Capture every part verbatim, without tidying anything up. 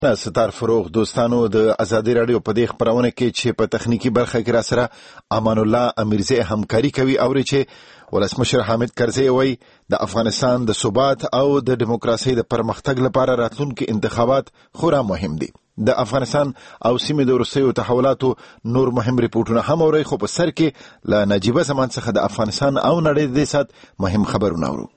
ستار فروغ دوستانو د ازادي رادیو په دې خبرونه کې چې په تخنیکی برخه کې را سره امان الله امیرزی همکاري کوي او چې ولسمشر حامد کرزی وایي د افغانستان د ثبات او د دیموکراسي د پرمختګ لپاره راتلونکي انتخابات خورا مهم دي. د افغانستان او سیمې د وروستیو تحولاتو نور مهم ریپورتونه هم اوري، خو په سر کې له نجیبه زمان څخه د افغانستان او نړۍ د سات مهم خبرونه اورو.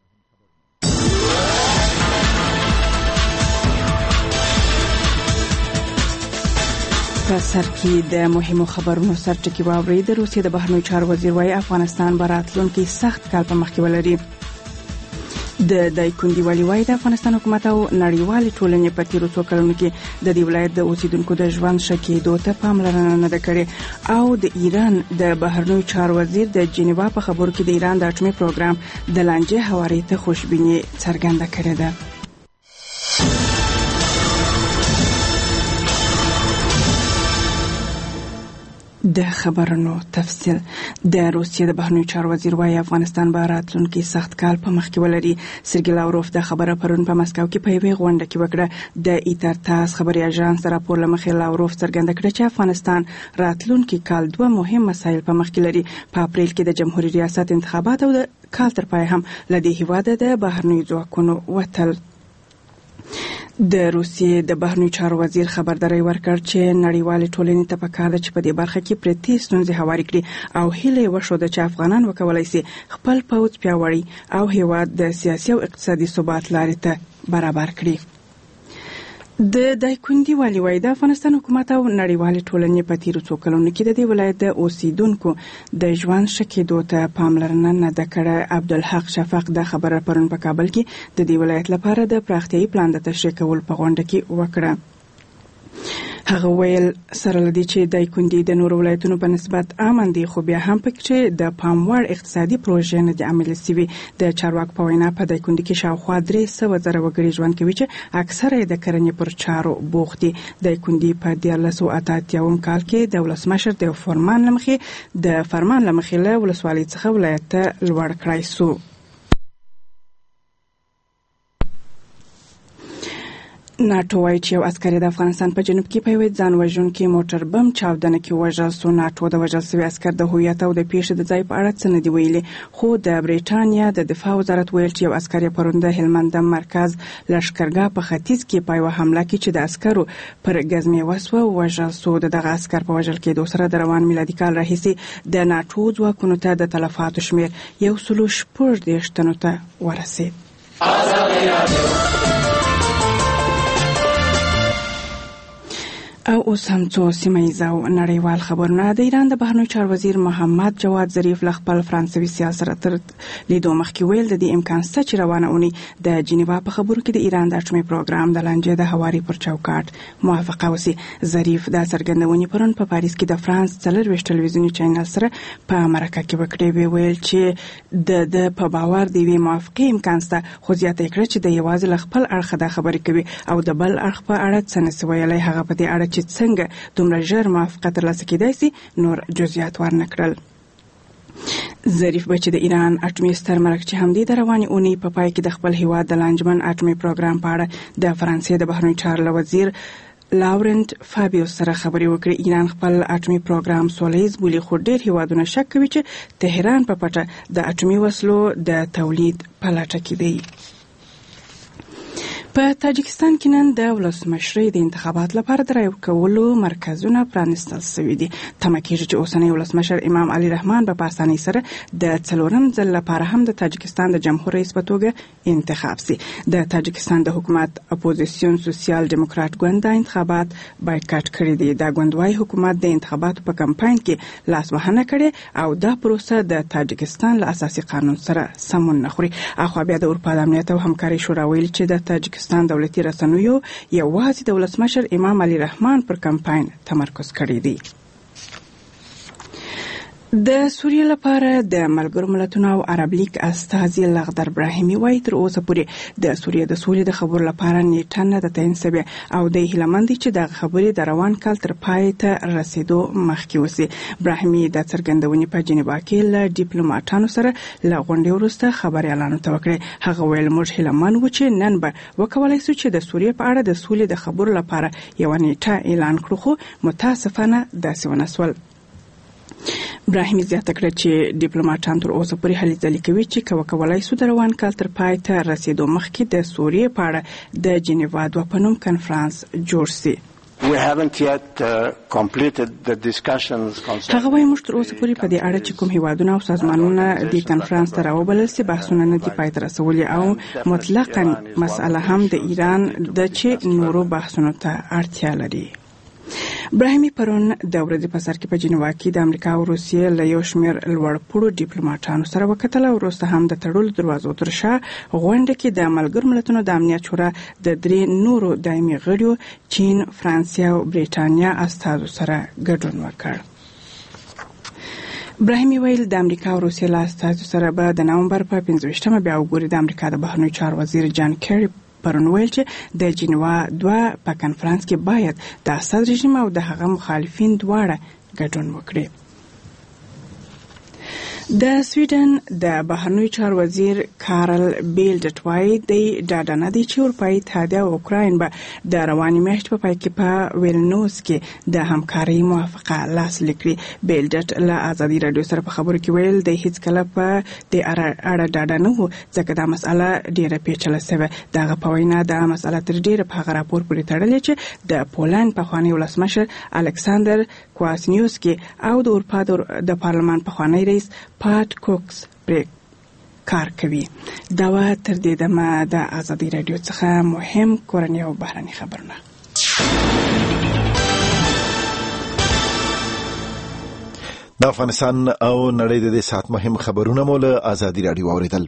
په سر کې د مهمو خبرونو سرټکی واوري. د روسیې د بهرنیو چارو وزیر وايي افغانستان به راتلونکي سخت کال په مخ کې ولري. د دایکندي والي وايي د افغانستان حکومت او نړیوالې ټولنې په تیرو څو کلونو کې د دې ولایت د اوسیدونکو د ژوند ښه کېدو ته پاملرنه نه ده کړې. او د ایران د بهرنیو چارو وزیر د جنیوا په خبرو کې د ایران د اټومي پروګرام د لانجې هواري ته خوشبیني څرګنده کړې ده. د خبرونو تفصیل. د روسیې د بهرنیو چارو وزیر وايي افغانستان به راتلونکي سخت کال په مخ کې ولري. سرګی لاوروف د خبره پرون په مسکو کې په یوې غونډه کې وکړه. د ایترتاس خبري اژانس راپور لمخې لاوروف څرګنده کړه چې افغانستان راتلونکي کال دوه مهم مسایل په مخ کې لري. په اپریل کې د جمهوریت ریاست انتخابات او د کال تر پای هم لدې هیواده د بهرنیو ځواکونو وتل. د روسیې د بهرنیو چارو وزیر خبرداري ورکړ چې نړیوالې ټولنې ته پکار ده چې په دې برخه کې پرتې ستونزې هواري کړي او هیله وشوده چې افغانان وکولای شي خپل پوځ پیاوړی او هیواد د سیاسي او اقتصادي ثبات لارې ته برابر کړي. د دایکندي والي وايي د افغانستان حکومت او نړیوالې ټولنې په تیرو څو کلونو کې د دې ولایت د اوسیدونکو د ژوند ښه کېدو ته پاملرنه نه ده کړې. عبدالحق شفق د خبره پرون په کابل کې د دې ولایت لپاره د پراختیايي پلان د تشریح کولو په غونډه کې وکړه. هغه ویل سره لدی چې دایکندي د نورو ولایتونو په نسبت امن دي، خو بیا هم پکې د پاموړ اقتصادي پروژې نه دي عملي شوي. د چارواکو په وینا په دایکندي کې شاوخوا درې سوه زره وګړي ژوند کوي چې اکثره یې د کرنې پر چارو بوخت دي. دایکندي په دیارلس سوه اته اتیاوم کال کې د ولسمشر د فرمان لمخې د فرمان لمخې له ولسوالۍ څخه ولایت ته لوړ کړای سو. ناټو وايي چې یو عسکر د افغانستان په جنوب کې په یوه ځان وژونکي موټر بم چاودنه کې وژل سو. ناټو د وژل شوي عسکر د هویت او د پیښې د ځای په اړه څه نه دي ویلي، خو د بریټانیا د دفاع وزارت ویل چې یو عسکر یې پرون د هلمند مرکز لښکرګاه په ختیځ کې په یوه حمله کې چې د عسکرو پر ګزمې وسوه وژل سو. د دغه عسکر په وژل کېدو سره د روان میلادي کال راهیسې د ناټو ځواکونو ته د تلفاتو شمېر یو سلو شپږ دېرش تنو ته ورسېد. او اوس هم څو سیمه او نړیوال خبرونه. د ایران د بهرنیو چارو وزیر محمد جواد ظریف له خپل فرانسوي سیال سره تر لیدو مخکې ویل د دې امکان شته چې روانه اونۍ د جنیوا په خبرو کې د ایران د اټومي پروګرام د لانجې د هواري پر چوکاټ موافقه وشي. ظریف دا څرګندونې پرون په پاریس کې د فرانس څلرویشت ټلویزیوني چینل سره په مرکه کې وکړې. وی ویل چې د د په باور د یوې موافقې امکان شته، خو زیاته کړه چې د یوازې له خپل اړخه دا خبرې کوي او د بل اړخ په اړه څه نشي ویلی. هغه په دې اړه چې څنګه دومره ژر موافقه ترلاسه کېدای شي نور جزئیات ورنه کړل. ظریف به چې د ایران اټومي ستر مرکچي همدې د روانې اونۍ په پای کې د خپل هیواد د لانجمن اټومي پروګرام په اړه د فرانسې د بهرنیو چارو وزیر لاورنت فابیوس سره خبرې وکړې. ایران خپل اټومي پروګرام سولیز بولي، خو ډېر هیوادونه شک کوي چې تهران په پټه د اټومي وسلو د تولید په لټه کې دی. په تاجکستان کې نن د ولسمشرۍ د انتخابات لپاره د رایو کولو مرکزونه پرانیستل شوي دي. تمه کېږي چې اوسنی ولسمشر امام علي رحمان به په اسانۍ سره د څلورم ځل لپاره هم د تاجکستان د جمهور رئیس په توګه انتخاب شي. د تاجکستان د حکومت اپوزیسیون سوسیال ډیموکرات ګوند د انتخابات بایکاټ کړی دی. دا ګوند وايي حکومت د انتخاباتو په کمپاین کې لاس وهنه کړې او دا پروسه د تاجکستان له اساسي قانون سره سمون نه خوري. اخوا بیا د اروپا د امنیت او همکارۍ شورا ویل چې د تاجکستان دولتي رسنیو یوازې د ولسمشر امام علي رحمان پر کمپاین تمرکز کړی دی. د سوریې لپاره د ملګرو ملتونو او عرب لیگ استازي لغدر ابراهیمي وایي تر اوسه پورې د سوریې د سولې د خبرو لپاره نیټه نه ده تعین شوې او د هیله مند چې د خبرې د روان کال تر پای ته رسیدو مخکې وسی. ابراهیمي د څرګندونې په جنیوا کې له ډیپلوماټانو سره له غونډې وروسته خبريالانو ته وکړه. هغه ویل موږ هیله مند و چې نن به وکولای شو چې د سوریې په اړه د سولې د خبرو لپاره یو نیټه اعلان کړو، خو متاسفانه داسې ونه شول. ابراهیمي زیاته کړه چې ډیپلوماټان تر اوسه پورې هلې ځلې کوي چې کوه کولای شو د روان کال تر پای ته رسیدو مخکې د سوریې په اړه د جنیوا دوه په نوم کنفرانس جوړ شي. We haven't yet uh, completed the discussions concerning. هغه وايي موږ تر اوسه پورې په دې اړه چې کوم هیوادونه او سازمانونه د کنفرانس ته راوبلل سي بحثونه نه دي پای ته رسولي او مطلقاً مسأله هم د ایران د چې نورو بحثونو ته اړتیا لري. ابراهیمي پرون د ورځې په سر کې په جنیوا کې د امریکا او روسیې له یو شمېر لوړپوړو ډیپلوماټانو سره وکتل او وروسته هم د تړلو دروازو تر شا غونډه کې د ملګرو ملتونو د امنیت شورا د درې نورو دایمي غړیو چین، فرانسې او بریټانیا استازو سره ګډون وکړ. ابراهیمي ویل د امریکا او روسیې له استازو سره به د نومبر په پنځه ویشتمه بیا وګوري. د امریکا د بهرنیو چارو وزیر جان کیری پرون ویل چې د جنیوا دوه په کنفرانس کې باید د اسد رژیم او د هغه مخالفین دواړه ګډون وکړي. د سویډن د بهرنیو چارو وزیر کارل بیلډ وایي د ډاډه نه دی چې اروپایي اتحادیه او اوکراین به د رواني میاشتې په پای کې په ویلنوس کې د همکارۍ موافقه لاسلیک کړي. بیلډ له ازادي راډیو سره په خبرو کې ویل د هیڅ کله په د اړه ډاډه نه وو ځکه دا مسأله ډیره پیچلې شوه. دغه په وینا دا مسأله تر ډیره په هغه راپور پورې تړلې چې د پولند پخوانی ولسمشر الکساندر کواسنیوسکی او د اروپا د پارلمان پخوانی رئیس پات کوکس پر کار کوي. دا و تر دې دمه د ازادي راډیو څخه مهم کورنۍ او بهرني خبرونه. د افغانستان او نړۍ د دې سات مهم خبرونه مو له ازادي راډیو اوریدل.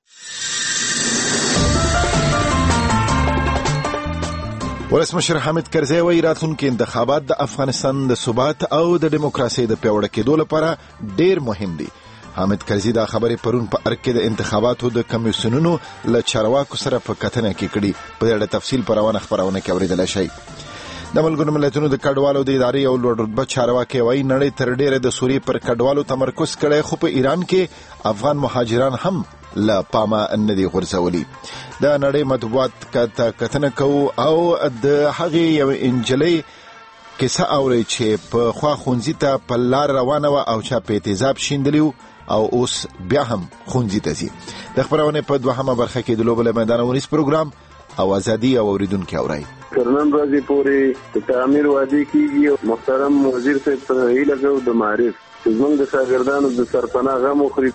ولسمشر حامد کرزی وایي راتلونکي انتخابات د افغانستان د ثبات او د دیموکراسۍ د پیاوړي کېدو لپاره ډېر مهم دي. حامد کرزی دا خبرې پرون په ارګ کې د انتخاباتو د کمیسیونونو له چارواکو سره په کتنه کې کړي. په دې اړه تفصیل په روانه خبرونه کې اوریدل شي. د ملګرو ملتونو د کډوالو د ادارې او لوړ رتبه چارواکي وایي نړۍ تر ډېره د سوریې پر کډوالو تمرکز کړی، خو په ایران کې افغان مهاجران هم لا پاما نه دي غورځولي. د نړۍ مطبوعات کته کتنه کوو او د هغې یو انجلۍ کیسه اوري چې په خوا خونځي ته په لار روانه و او چا په تیزاب شیندلی او اوس بیا هم خونځي ته ځي. د خبرونه په دوهمه برخه کې د لوبل میدان ونیس پروګرام او ازادي او اوریدونکو اوري. کرنن راځي پورې تعمیر وادي کیږي. محترم وزیر صاحب ته هی لګو د معرف زمونږ د شاګردانو د سرپناه غو مخري.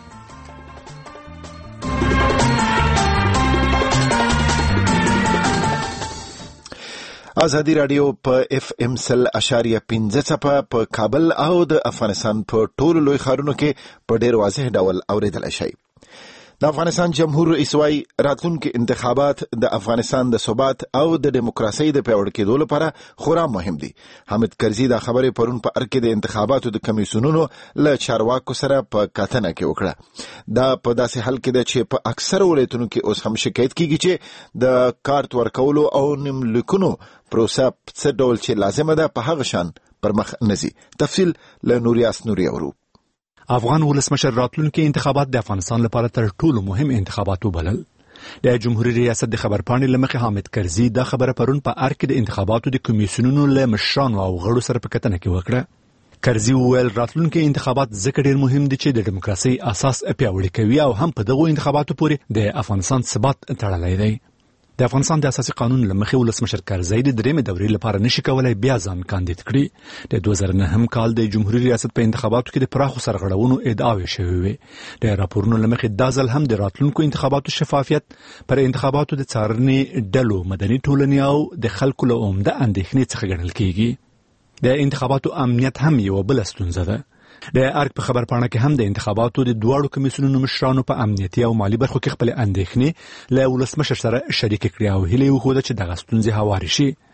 ازادي راډیو په اف ام سل اشاریه پنځه څپه په کابل او د افغانستان په ټولو لوی ښارونو کې په ډېر واضح ډول اوریدل شي. د افغانستان جمهور رئیس وايي راتلونکي انتخابات د افغانستان د ثبات او د دیموکراسۍ د پیاوړي کېدو لپاره خورا مهم دي. حامد کرزي دا خبرې پرون په ارګ کې د انتخاباتو د کمیسیونونو له چارواکو سره په کتنه کې وکړه. دا په داسې حال کې ده چې په اکثر ولایتونو کې اوس هم شکایت کیږي چې د کارت ورکولو او نملیکونو پروسه څه ډول چې لازمه ده په هغه شان پر مخ نزي. تفصیل له نوریاس نوري اورو. افغان ولسمشر راتلونکي انتخابات د افغانستان لپاره تر ټولو مهم انتخابات وبلل. د جمهوریت ریاست د خبرپاڼې لمخې حامد کرزي دا خبره پرون په ارګ کې د انتخاباتو د کمیسیونونو له مشرانو او غړو سره په کتنه کې وکړه. کرزي وویل راتلونکي انتخابات ځکه ډېر مهم دي چې د دیموکراسۍ اساس پیاوړی کوي او هم په دغو انتخاباتو پورې د افغانستان ثبات تړلی دی. د افغانستان د اساسي قانون لمخې ولسمشر کرزي د درېمې دورې لپاره نشي کولای بیا ځان کاندید کړي. د دوه زره نهم کال د جمهوریت ریاست په انتخاباتو کې د پراخو سرغړونو ادعاوې شوې وې. د راپورونو لمخې دا ځل هم د راتلونکو انتخاباتو شفافیت پر انتخاباتو د څارنې ډلو، مدني ټولنې او د خلکو له عمده اندېښنې څخه ګڼل کېږي. د انتخاباتو امنیت هم یو بل ستونزه ده. د ارګ په خبرپاڼه کې هم د انتخاباتو د دواړو کمیسیونونو مشرانو په امنیتي او مالی برخو کې خپل اندېښنې له ولسمشر سره شریک کړې او هیله وکړه چې دغه ستونزې هوارې شي.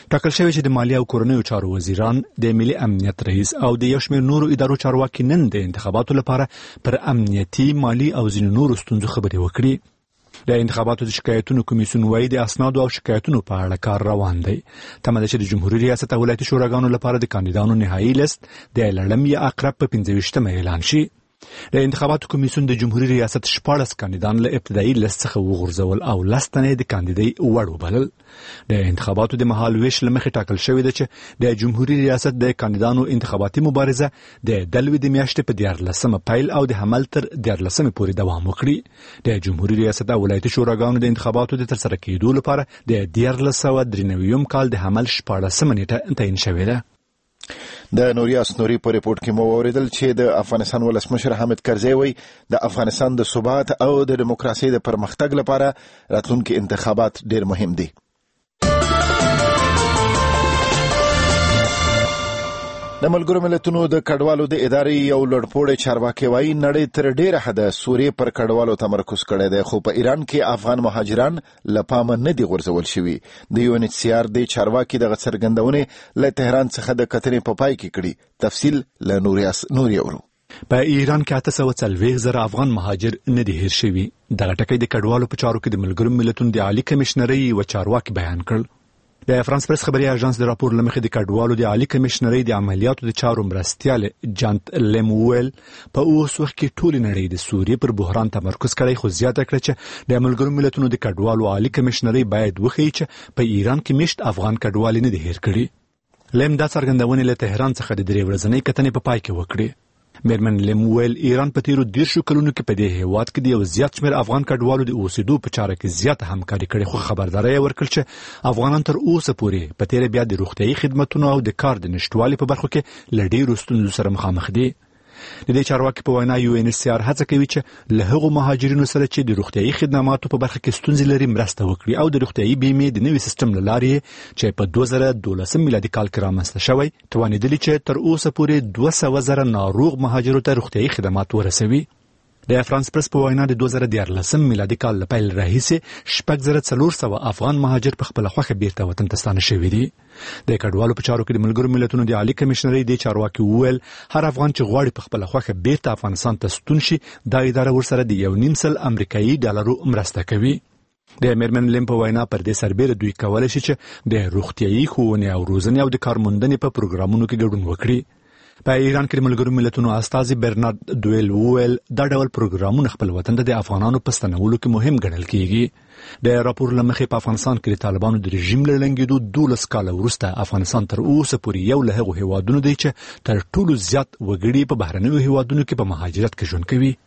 ټاکل شوی چې د مالیه او کورنیو چارو وزیران د ملي امنیت رئیس او د یو شمېر نورو ادارو چارواکي نن د انتخاباتو لپاره پر امنیتي مالی او ځینو نورو ستونزو خبرې وکړي. د انتخاباتو د شکایتونو کمیسیون وایي د اسنادو او شکایتونو په اړه کار روان دی. تمه ده چې د جمهوریت ریاست او ولایتي شوراګانو لپاره د کاندیدانو نهایي لیست د لړم یا اقرب په پنځه ویشتمه اعلان شي. د انتخاباتو کمیسیون د جمهوریت ریاست شپاړس کاندیدان له ابتدایي لیست څخه وغورځول او لس تنې د کاندیدۍ وړ وبلل. د انتخاباتو د مهال ویش له مخې ټاکل شوی ده چې د جمهوریت ریاست د کاندیدانو انتخاباتي مبارزه د دلوي د میاشتې په دیارلسمه پیل او د حمل تر دیارلسمه پورې دوام وکړي. د جمهوریت ریاست او ولایتي شوراګانو د انتخاباتو د ترسره کېدو لپاره د دیارلس سوه درې نوي کال د حمل شپاړسمه نیټه تعیین شوې ده. د نوریا سنوري په ریپورت کې مو اوریدل چې د افغانستان ولسمشر حامد کرزي وایي د افغانستان د ثبات او د دیموکراسي د پرمختګ لپاره راتلونکي انتخابات ډېر مهم دي. د ملګرو ملتونو د کډوالو د ادارې یو لوړپوړی چارواکي وایي نړۍ تر ډېره حده سوریې پر کډوالو تمرکز کړی دی، خو په ایران کې افغان مهاجران له پامه نه دي غورځول شوي. د یو ان ایچ سی آر د چارواکي دغه څرګندونې له تهران څخه د کتنې په پای کې کړي. تفصیل له نوریاس نوري اورو. په ایران کې اته سوه څلوېښت زره افغان مهاجر نه دي هیر شوي. دغه ټکی د کډوالو په چارو کې د ملګرو ملتونو د عالي کمشنرۍ یوه چارواکي بیان کړ. د فرانس پریس خبري اژانس د راپور لمخې د کډوالو د عالي کمشنرۍ د عملیاتو د چارو مرستیال جانت لیمویل په اوس وخت کې ټول نړۍ د سوریې پر بحران تمرکز کړی، خو زیاته کړه چې د ملګرو ملتونو د کډوالو عالي کمشنرۍ باید وښیي چې په ایران کې مشت افغان کډوال نه دي هیر کړي. لیم دا څرګندونې له تهران څخه د درې ورځنۍ کتنې په پای کې وکړي. میرمن لیمویل ایران په تیرو دیرشو کلونو کې په دې هیواد کې د یو زیات شمېر افغان کډوالو د اوسېدو په چاره کې زیاته همکاري کړې، خو خبرداری یې ورکړ چې افغانان تر اوسه پورې په تیره بیا د روغتیايي خدمتونو او د کار د نشتوالي په برخو کې له ډېرو ستونزو سره مخامخ دي. د دې چارواکي په وینا یو ان ایچ سی آر هڅه کوي چې له هغو مهاجرینو سره چې د روغتیايي خدماتو په برخه کې ستونزې لري مرسته وکړي او د روغتیايي بیمې د نوي سیستم له لارې چې په دوه زره دولسم میلادي کال کې رامنځته شوی توانېدلي چې تر اوسه پورې دوه سوه زره ناروغ مهاجرو ته روغتیايي خدمات ورسوي. د فرانس پریس په وینا د دوه زره دیارلسم میلادي کال له پیل راهیسې شپږ زره څلور سوه افغان مهاجر په خپله خوښه بیرته وطن ته ستانه شوي دي. د کډوالو په چارو کې د ملګرو ملتونو د عالي کمشنرۍ د چارواکي وویل هر افغان چې غواړي په خپله خوښه بیرته افغانستان ته ستون شي دا اداره ورسره د یو نیم سل امریکایي ډالرو مرسته کوي. د میرمن لیم په وینا پر دې سربیره دوی کولی شي چې د روغتیايي ښوونې او روزنې او د کارموندنې په پروګرامونو کې ګډون وکړي. په ایران کې د ملګرو ملتونو استازي برنارد دویل وویل دا ډول پروګرامونه خپل وطن ته د افغانانو په ستنولو کې مهم ګڼل کیږي. د راپور له مخې په افغانستان کې د طالبانو د رژیم له ړنګېدو دولس کاله وروسته افغانستان تر اوسه پورې یو له هغو هیوادونو دی چې تر ټولو زیات وګړي په بهرنیو هیوادونو کې په مهاجرت کې ژوند کوي.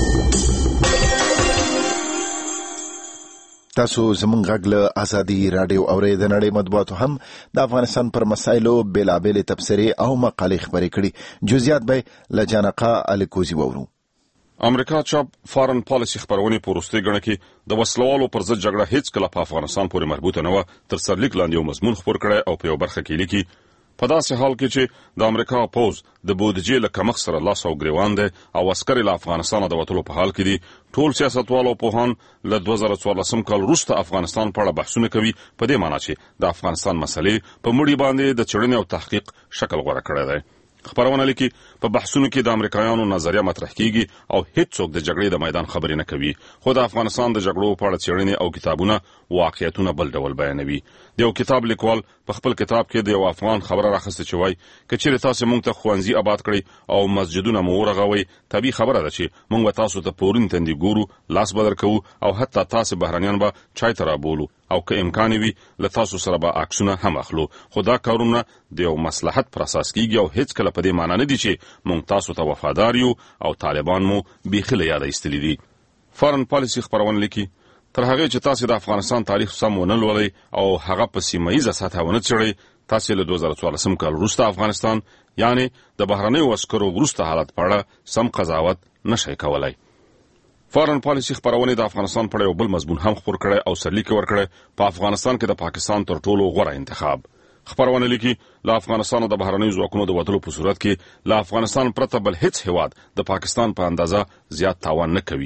تاسو زمونږ غږ له ازادي راډیو اورئ. د نړۍ مطبوعاتو هم د افغانستان پر مسایلو بېلابېلې تبصرې او مقالې خپرې کړي. جزئیات به له جانقه الکوزي وورو. امریکا چاپ فارن پالیسي خبرونې په وروستۍ ګڼه کې د وسلوالو پر ضد جګړه هیڅ کله په افغانستان پورې مربوطه نه وه تر سرلیک لاندې یو مضمون خپور کړی او په یو برخه کې لیکي په داسې حال کې چې د امریکا پوز د بودیجې له کمښت سره لاس او ګریوان دی او عسکر له افغانستانه د وتلو په حال کې دي. ټول سیاستوال او پوهان له دوه زره څوارلسم کال وروسته افغانستان په اړه بحثونه کوي په دې معنی چې د افغانستان مسلې په مړي باندې د څېړنې او تحقیق شکل غوره کړی دی. خبرونه لیکي په بحثونو کې د امریکایانو نظریه مطرح کیږي او هیڅوک د جګړې د میدان خبرې نه کوي، خو د افغانستان د جګړو په اړه څېړنې او کتابونه واقعیتونه بل ډول بیانوي. د یو کتاب لیکوال په خپل کتاب کې د یو افغان خبره راخسته چې وایي که چیرې تاسو موږ ته ښوونځي آباد کړئ او مسجدونه مو ورغوئ طبیعي خبره ده چې موږ به تاسو ته پورین تندې ګورو، لاس به درکوو او حتی تاسو بهرنیان به چای ته رابولو او که امکان وي له تاسو سره به عکسونه هم اخلو، خو دا کارونه د یو مصلحت پر اساس کیږي او هیڅ کله په دې معنی نه دي چې موږ تاسو ته وفادار یو او طالبان مو بیخي له یاده ایستلي دي. فارن پالیسي خبرونه لیکي تر هغې چې تاسو د افغانستان تاریخ سم ونه لولئ او هغه په سیمه ییزه سطحه ونه څېړئ تاسو له دوه زره څوارلسم کال وروسته افغانستان یعنی د بهرنیو عسکرو وروسته حالت په اړه سم قضاوت نشئ کولی. فارن پالیسي خبرونه د افغانستان په اړه یو بل مضمون هم خپور کړی او سرلیک ورکړی په افغانستان کې د پاکستان تر ټولو غوره انتخاب. خبرونه لیکي له افغانستان د بهرنیو ځواکونو د وتلو په صورت کې له افغانستان پرته بل هیڅ هیواد د پاکستان په اندازه زیات تاوان نه کوي.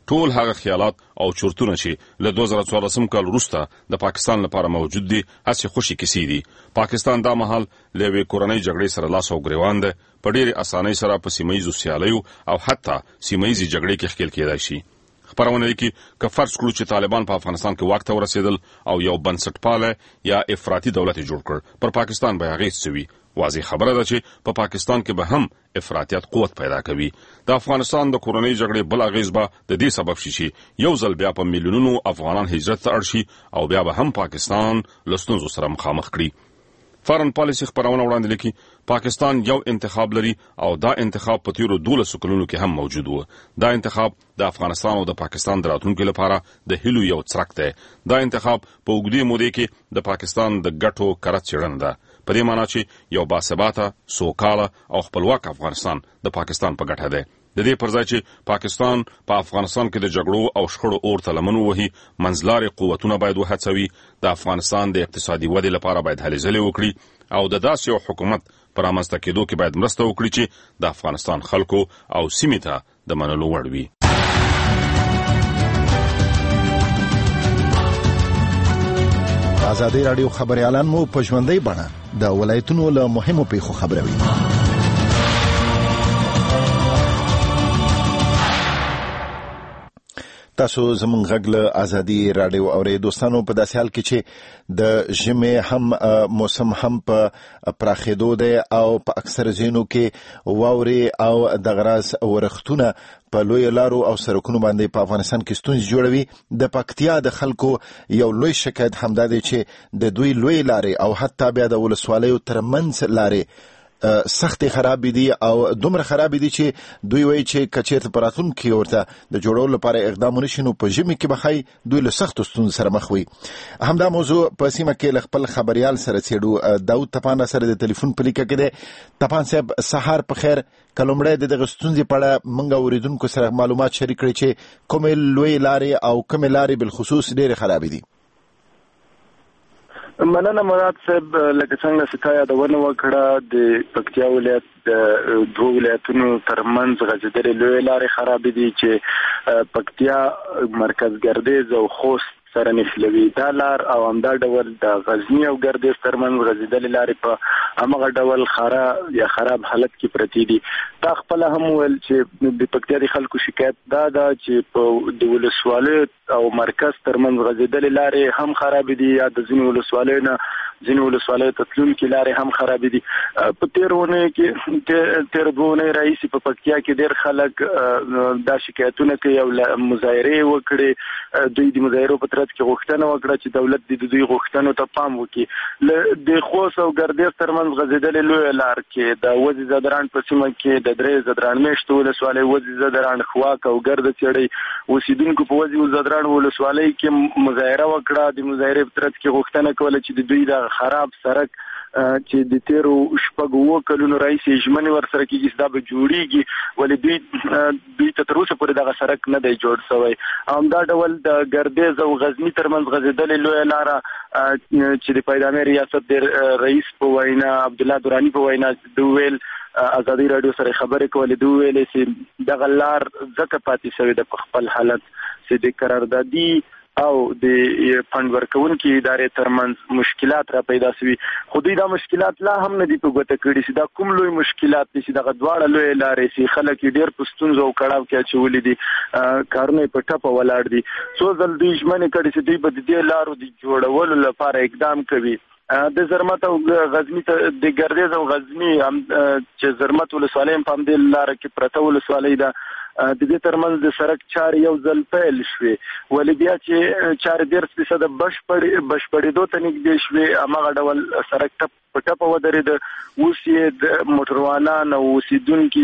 ټول هغه خیالات او چورتونه چې له دوه زره څوارلسم کال وروسته د پاکستان لپاره موجود دي هڅه خوشي کیسې دي. پاکستان دا مهال له وی کورنۍ جګړې سره لاس او ګریوان ده، په ډېرې اسانۍ سره په سیمایي سیالیو او حتی سیمایي جګړې کې ښکېل کېدای شي. خبرونه لیکي که فرض کړو چې طالبان په افغانستان کې واک ته ورسېدل او یو بنسټپاله یا افراطي دولت جوړ کړ، پر پاکستان به هغه څه وي. واضح خبره ده چې په پا پاکستان کې به هم افراطیت قوت پیدا کوي. د افغانستان د کورنۍ جګړې بل اغیز به د دې سبب شي چې یو ځل بیا په میلیونونو افغانان هجرت ته اړ شي او بیا به هم پاکستان له ستونزو سره مخامخ کړي. فارن پالیسي خبرونه وړاندې لیکي پاکستان یو انتخاب لري او دا انتخاب په تیرو دولسو کلونو کې هم موجود و. دا انتخاب د افغانستان او د پاکستان د راتلونکي لپاره د هیلو یو څرک دی. دا انتخاب په اوږدې مودې کې د پاکستان د ګټو کره څېړنه ده، په دې معنی چې یو باثباته، سوکاله او خپلواک افغانستان د پاکستان په ګټه دی. د دې پر ځای چې پاکستان په پا افغانستان کې د جګړو او شخړو اور ته لمن ووهي، منځلارې قوتونه باید وهڅوي، د افغانستان د اقتصادي ودې لپاره باید هلې ځلې وکړي او د داسې یو حکومت پر رامنځته کېدو کې باید مرسته وکړي چې د افغانستان خلکو او سیمې ته د منلو وړ وي. ازادي راډیو خبريالان مو په ژوندۍ بڼه د ولایتونو له مهمو پیښو خبروي. تاسو زمونږ غږ له ازادي راډیو اورئ. دوستانو، په داسې حال کې چې د ژمي هم موسم هم په پراخېدو دی او په اکثر ځایونو کې واورې او د غراس ورښتونه په لوی لارو او سرکونو باندې په افغانستان کې ستونزې جوړوي. د پکتیا د خلکو یو لوی شکایت همدا دی چې د دوی لوی لارې او حتی بیا د ولسوالیو ترمنځ لارې سخت خراب دي او دومره خراب دي چې دوی وایي چې کچېرته پراتون کې ورته د جوړولو لپاره اقدام ونشي نو په ژمي کې بخای دوی له سختو ستونزو سره مخ وي. همدا موضوع په سیمه کې له خپل خبريال سره څېړو. داود تپان سره د ټلیفون په لیکه کې دی. تپان صاحب، سهار په خیر. کلمړې د دغه ستونزې په اړه موږ اوریدونکو سره معلومات شریک کړي چې کومې لوی لارې او کومې لارې بالخصوص ډېرې خرابې دي. مننه مراد صاحب، لکه څنګه چې تا یادونه وکړه د پکتیا ولایت د دوه ولایتونو ترمنځ غځېدلې لویې لارې خرابې دي چې پکتیا مرکز ګردیز او خوست سره نښلوي. دا لار او همدا ډول د غزنی او ګردیز ترمنځ غځېدلې لارې په همغه ډول خراب یا خراب حالت کې پرتې دي. دا خپل هم ویل چې د پکتیا د خلکو شکایت دا ده چې په د ولسوالیو او مرکز ترمنځ غځېدلې لارې هم خراب دي، یا د ځینو ولسوالیو نه ځینو ولسوالیو ته تلونکي لارې هم خراب دي. په تېرو اونیو کې تېر دوه اونۍ راهیسې په پکتیا کې ډېر خلک دا شکایتونه کوي او مظاهرې وکړې. دوی د مظاهرو په ترڅ کې غوښتنه وکړه چې دولت د دوی غوښتنو ته پام وکړي. د خوست او ګردیز ترمنځ غځېدلې لویه لار کې د وزې زدران په سیمه کې د درې زدران میشتو ولسوالۍ وزې زدران، خواک او ګرده څېړۍ اوسېدونکو په وزې زدران ولسوالۍ کې مظاهره وکړه. د مظاهرې په ترڅ کې غوښتنه کوله چې د دوی د خراب سړک چې د تیرو شپږو اووه کلونو راهیسې ژمنې ورسره کېږي دا به جوړېږي، ولې دوی دوی ته تر اوسه پورې دغه سړک نه دی جوړ شوی. همدا ډول د ګردیز او غزني ترمنځ غځېدلې لویه لاره چې د پیدامي ریاست د رئیس په وینا عبدالله دراني په وینا د ویل ازادي راډیو سره خبرې کولې، دوی ویلې چې دغه لار ځکه پاتې شوې ده په خپل حالت چې د قراردادي او د فند ورکونکو ادارې ترمنځ مشکلات را پیدا شوي. خو دوی دا مشکلات لا هم نه دي په ګوته کړي چې دا کوم لوی مشکلات دي چې دغه دواړه لوی لارې چې خلک ډېر په ستونزو او کړاو کې اچولي دي، کارونه په ټپه ولاړ دي. څو ځل دوی ژمنې کړي چې دوی به د دې لارو د جوړولو لپاره اقدام کوي. د زرمت او غزنی ته د ګردیز او غزنی چې زرمت ولسوالۍ په همدې لاره کې پرته ولسوالۍ ده، د دې ترمنځ د سړک چارې یو ځل پیل شوې، ولې بیا چې چارې ډېر فیصده بشپړ بشپړېدو ته نږدې شوې هماغه ډول سړک ټپ په ټپه ودرېده. اوس یې د موټروانان او اوسېدونکي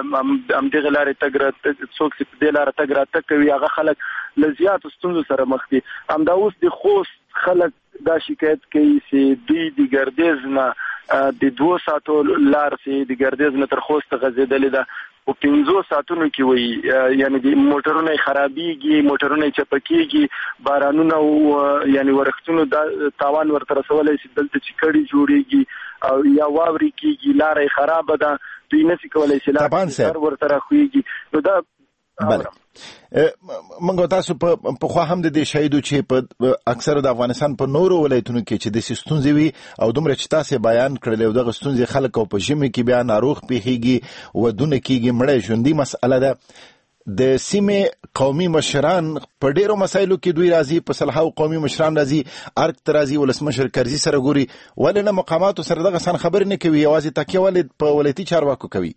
همدغې لارې تګ راتګ څوک چې په دې لاره تګ راتګ کوي هغه خلک له زیاتو ستونزو سره مخ دي. همدا اوس د خوست خلک دا شکایت کوي چې دوی د ګردیز نه د دوه ساعتو لار چې د ګردیز نه تر خوست غځېدلې ده په پنځو ساعتونو کې وایي، یعنی د موټرونه خرابېږي، موټرونه چپه کېږي، بارانونه او یعنی ورښتونو دا تاوان ورته رسولی چې دلته چې کړي جوړېږي او یا واورې کېږي، لاره یې خرابه ده، دوی نشي کولی چې لاره ورته راخوېږي. نو دا بله منګو تاسو په خو هم د دې شهیدو چې په اکثر د افغانستان په نورو ولایتونو کې چې د ستونزې وي او دومره چې تاسو بیان کړل او د ستونزې خلک او په ژمي کې بیا ناروغ پیخيږي ودونه کېږي مړې ژوندۍ مسأله ده د سیمې قومي مشران په ډیرو مسایلو کې دوی راځي په صلحو قومي مشران راځي ارګ ته راځي ولسمشر کرزي سره ګوري ولې نه مقاماتو سره دغه سن خبر نه کوي یوازې تکیه ولې په ولایتي چارواکو کوي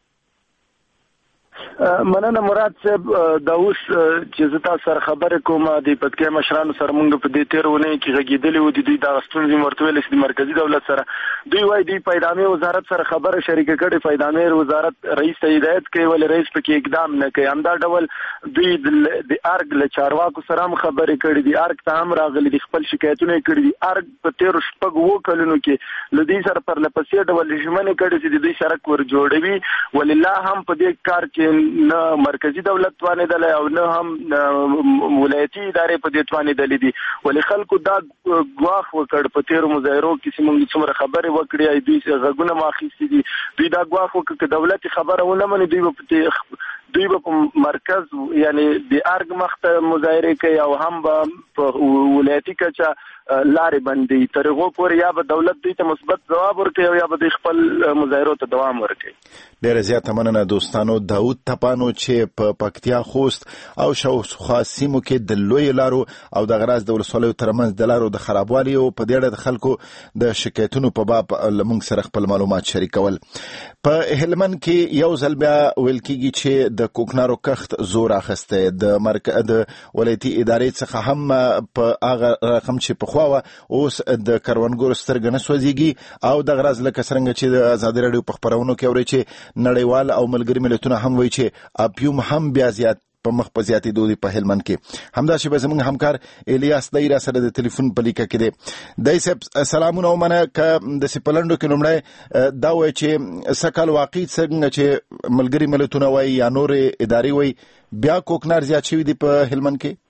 مننه مراد صاحب دا اوس چې زه تاسو سره خبرې کوم د پکتیا مشرانو سره موږ په دې تیرونه کې غږیدلې و د دوی د ستونزې مرتویل د مرکزی دولت سره دوی وايي د پیدامي وزارت سره خبره شریکه کړي پیدامي وزارت رئیس ته هدایت کوي ول رئیس پکې اقدام نه کوي همدا ډول دوی د ارګ له چارواکو سره هم خبرې کړي دي ارګ ته هم راغلي د خپل شکایتونه کړي دي ارګ په تیر شپږ وو کلونو کې لدی سره پر لپسې ډول ژمنه کړي چې د دوی سره ور جوړوي ولله هم په دې کار کې نه مرکزی دولت توانې دل او نه هم ولایتي ادارې په دې توانې دل دي ولې خلکو دا غواخ وکړ په تیر مظاهرو کې چې موږ څومره خبرې وکړې دوی غږونه ماخېستي دي دوی دا غواخ وکړ چې دولت خبره ونه مني دوی په دوی په مرکز یعنی د ارګ مخته مظاهره کوي او هم په ولایتي کچا لارې باندې ترغو پورې یا به دولت دوی ته مثبت جواب ورکړي او یا به خپل مظاهرو ته دوام ورکړي. ډېر زیاته مننه دوستانو. داود تپانو چې په پکتیا خوست او شاوخوا سیمو کې د لوی لارو او د غراز د ولسوالیو ترمنځ د لارو د خرابوالي او په دې اړه د خلکو د شکایتونو په باب لمونږ سره خپل معلومات شریکول. په هلمند کې یو ځل بیا ویل کېږي چې د کوکنارو کښت زور اخیستی د مرکز د ولایتي ادارې څخه هم په هغه رقم چې په خو اوس د کروندګرو سترګې نه سوځيږي او د غراز لکه څنګه چې د ازادي رادیو په خبرونو کې اوري چې نړیوال او ملګری ملتونه هم وایي چې اپیوم هم بیا زیات په مخ په زیاتې دوی په هلمند کې همدا چې به زموږ همکار الیاس دایره سره د ټلیفون په لیکه کې دی. دای صاحب سلامونه ومنه ک د سپلندو کې لومړی دا وایي چې سکل واقع څنګه چې ملګری ملتونه وایي یا نور ادارې وایي بیا کوکنار زیات شوی دی په هلمند کې.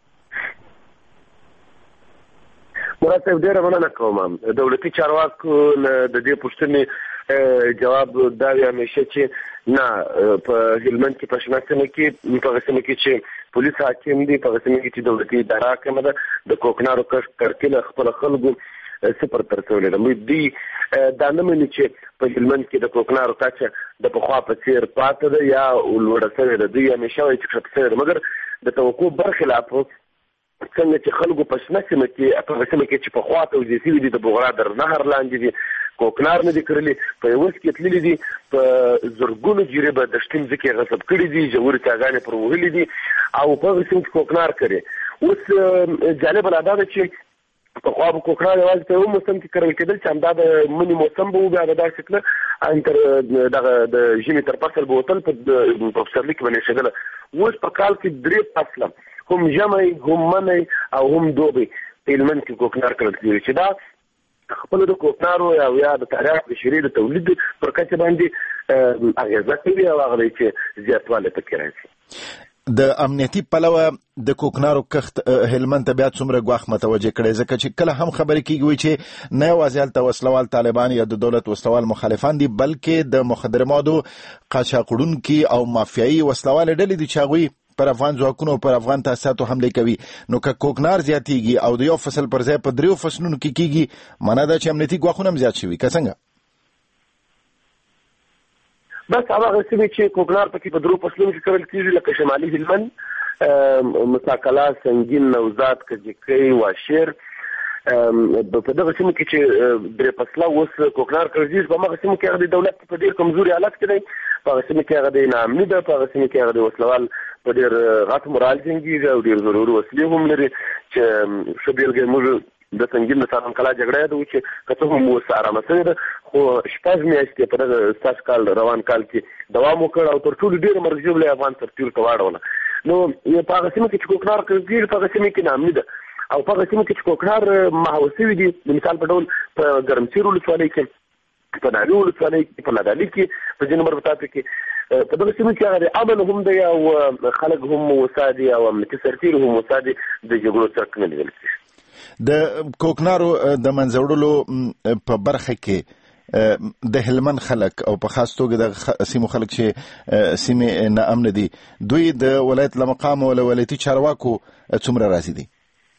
مراد صاحب ډېره مننه کوم. دولتي چارواکو د دې پوښتنې جواب دا وی همیشه چې نه په هلمند کې په شمسنه کې په غسنه کې چې پولیس حاکم دي په غسنه کې چې دولتي اداره کومه ده د کوکنارو کښت ترکیله خپل خلکو صفر تر څولې ده مې دی دا نه مني چې په هلمند کې د کوکنارو کچه د پخوا په څیر پاتې ده یا لوړه شوې ده دوی همیشه وایي چې ښکته شوې ده مګر د توقع برخلاف څنګه چې خلکو په شنه سیمه کې په سیمه کې چې په خوا توزیع شوي دي د بغرا در نهر لاندې دي کوکنار نه دي کړلي په یوه کې تللي دي په زرګونو جریبه د شتیم ځکه غصب کړي دي ژورې څاګانې پر وهلي دي او په هغه سیمه کې کوکنار کوي. اوس جالب لا دا چې په خوا به کوکنار یوازې په یو موسم کې کرل کېدل چې همدا د مني موسم به و بیا د داسې کله انتر دغه د ژمي تر فصل به وتل په پسرلي کې به نښېدله. اوس په کال کې درې فصله هم ژمی هم منی او هم دوبی په هلمند کې کوکنار کړل کېږي چې دا خپل د کوکنارو یا یا د تاریخ د شیرې د تولید پر کچه باندې اغېزه کوي او هغه چې زیاتوالی پکې راځي. د امنیتي پلوه د کوکنارو کښت هلمند ته بیا څومره ګواښ متوجه کړی ځکه چې کله هم خبرې کېږي چې نه یوازې هلته وسلوال طالبان یا د دولت وسلوال مخالفان دي بلکې د مخدر موادو قاچاقوړونکي او مافیایي وسلوال ډلې دي چې هغوی پر افغان ځواکونو پر افغان تاسیساتو حمله کوي. نو که کوکنار زیاتیږي او د یو فصل پر ځای په دریو فصلونو کې کېږي معنا ده چې امنیتي ګواښونه هم زیات شوي که څنګه؟ بس هغه سیمې چې کوکنار پکې په درو فصلونو کې کرل کېږي لکه شمالي هلمند مساکلا سنګین نوزاد کجکۍ واشیر په دغه سیمو کې چې درې فصله اوس کوکنار کرل کېږي په هغه سیمو کې هغه د دولت په ډېر کمزوري حالت کې دی په هغه سیمو کې هغه د ناامني ده په هغه سیمو کې هغه د وسلوال په ډېر غټ مورال جنګېږي او ډېر ضروري وسلې هم لري چې ښه بېلګه موږ د سنګین د سالم کلا جګړه یاده وو چې که څه هم اوس ارامه شوې ده خو شپږ میاشتې په دغه ستاسو کال روان کال کې دوام وکړ او تر ټولو ډېره مرګ ژوبلی افغان سرتیرو ته واړوله. نو په هغه سیمه کې چې کوکنار کرل کېږي په هغه سیمه کې ناامني ده او په هغه سیمه کې چې کوکنار محو شوي دي د مثال په ډول په ګرمسیر ولسوالۍ کې په ناوې ولسوالۍ کې په نادالي کې په ځینو مربوطاتو کې په دغه سیمه کې هغه د امن هم دی او خلک هم وسا دي او امنیتي سرتیرو هم وسا دي د جګړو څرک نه لیدل کېږي. د کوکنارو د منځه وړلو په برخه کې د هلمند خلک او په خاص توګه د سیمو خلک چې سیمه نه امن دي دوی د ولایت لمقام او ولایتي چارواکو څومره راځي دي؟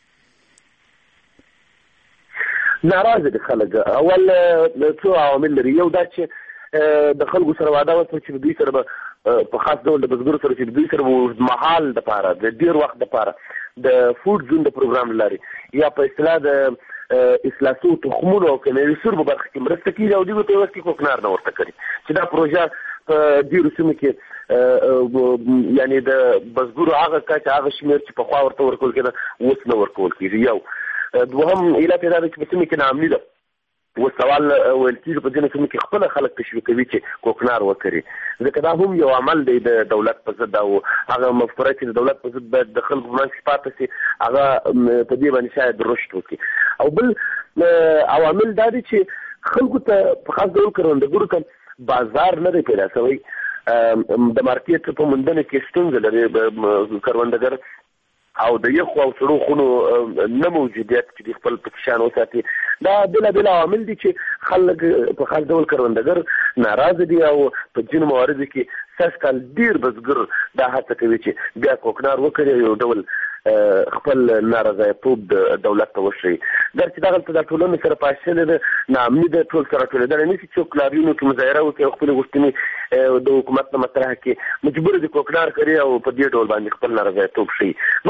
ناراضه دي خلک. اول څو عوامل لري. یو دا چې د خلکو سره وعده وکړي چې دوی سره په خاص ډول د بزګرو سره چې دوی سره محال د پاره د ډیر وخت د پاره د فود زون د پروګرام لري یا په اصطلاح د اصلاحو تخمونو او کنيري سور په برخه کې مرسته کوي او دوی ته وخت کې کوکنار نه ورته کوي چې دا پروژه په ډیرو سیمو کې یعنی د بزګرو هغه کچ هغه شمیر چې په خوا ورته ورکول کېده اوس نه ورکول کېږي. یو دوهم علت دا چې په سیمه کې نامني ده و سوال ویل کېږي په ځینو سیمو کې خپل خلک تشویق کوي چې کوکنار وکړي ځکه دا هم یو عمل دی د دولت په ضد او هغه مفکوره چې د دولت په ضد باید د خلکو منځ پاتې شي هغه په دې باندې شاید رشد وکړي. او بل عوامل دا دي چې خلکو ته په خاص ډول کروندګرو ته بازار نه دی پیدا شوی د مارکیټ په موندنه کې ستونزه لري کروندګر او د یخو او سړو خونو نه موجودیت چې خپل پکشان وساتي. دا بلا بلا عوامل دي چې خلک په خاص ډول کروندګر ناراضه دي او په ځینو مواردو کې ساس کال ډیر بزګر دا هڅه کوي چې بیا کوکنار وکړي یو ډول خپل نارضایتوب د دولت ته وشي. دا چې دغه د ټولنې سره پاشل د نامني د ټول سره ټول دا نه چې څوک لاریونو کې مظاهره وکړي او خپل غوښتنې د حکومت نه مطرح کړي مجبور دي کوکنار کوي او په دې ډول باندې خپل نارضایتوب شي.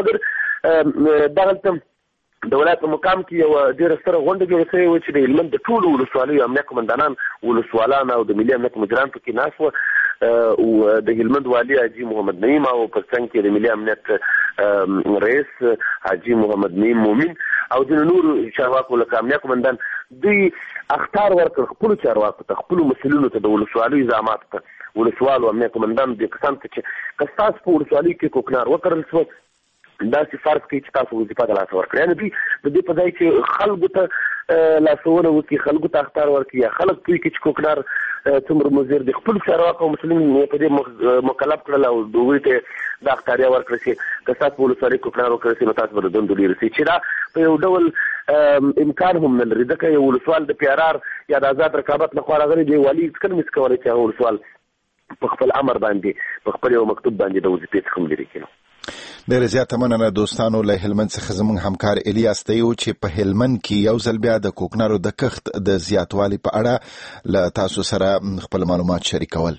مګر دغه د ولایت په مقام کې یو ډېره ستره غونډه جوړه شوې وه چې د هلمند د ټولو ولسوالیو امنیه قمندانان ولسوالان او د ملي امنیت مدیران پکې ناست وو او د هلمند والي حاجي محمد نعیم او په څنګ کې د ملي امنیت رئیس حاجي محمد نعیم مومن او د نورو چارواکو لکه امنیه قمندان دوی اختار ورکړ خپلو چارواکو ته خپلو مسؤلینو ته د ولسوالیو زعاماتو ته ولسوالو امنیه قمندان دې کسان ته چې که ستاسو په ولسوالۍ کې کوکنار وکړل شو دا چې فرض کوي چې تاسو وظیفه د لاسه ورکړئ یعنې دوی د دې په ځای چې خلکو ته لاسونه وکړي خلکو ته اخطار ورکړي یا خلک دوی کې چې کوکنار څومره مضر دي خپل چارواکو او مسؤلین په دې مکلف کړل او دوی ته دا اختاریه ورکړه چې که تاسو په ولسوالۍ کوکنار وکړئ نو تاسو به د دندو لرې رسئ چې دا په یو ډول امکان هم نه لري ځکه یو ولسوال د پی آر آر یا د آزاد رقابت لخوا راغلی دی والي هېڅکله نشي کولی چې هغه ولسوال په خپل امر باندې په خپل یو مکتوب باندې د وظیفې څخه هم لرې کړي. ډېره زیاته مننه دوستانو. له هلمند څخه زموږ همکار الیاس دیو چې په هلمند کې یو ځل بیا د کوکنارو د کښت د زیاتوالي په اړه له تاسو سره خپل معلومات شریکول.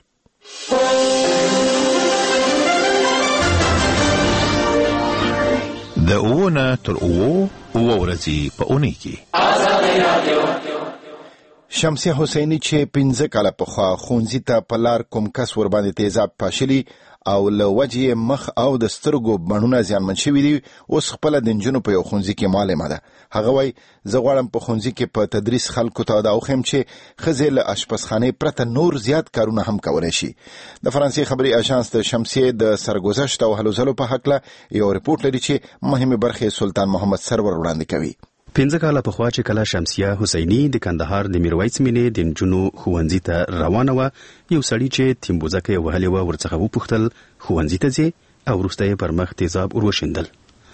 د اوونه تر اوو اوه ورځې په اونۍ کې شمسیه حسینی چې پنځه کاله پخوا ښوونځي ته په لار کوم کس ورباندې تیزاب پاشلی او له وجې مخ او د سترګو بڼونه زیانمن شوي دي اوس خپله د نجونو په یو ښوونځي کې معلمه ده. هغه وایي زه غواړم په ښوونځي کې په تدریس خلکو ته دا وښیم چې ښځې له اشپزخانې پرته نور زیات کارونه هم کولی شي. د فرانسې خبري اژانس د شمسیې د سرګذشت او هلو ځلو په هکله یو رپورټ لري چې مهمې برخې سلطان محمد سرور وړاندې کوي. پنځه کاله پخوا چې کله شمسیه حسینی د کندهار د میرویس مینې د نجونو ښوونځي ته روانه وه یو سړي چې تیمبوزکه یې وهلې وه ورڅخه وپوښتل ښوونځي ته ځې او وروسته یې پر مخ تیزاب ور وشیندل.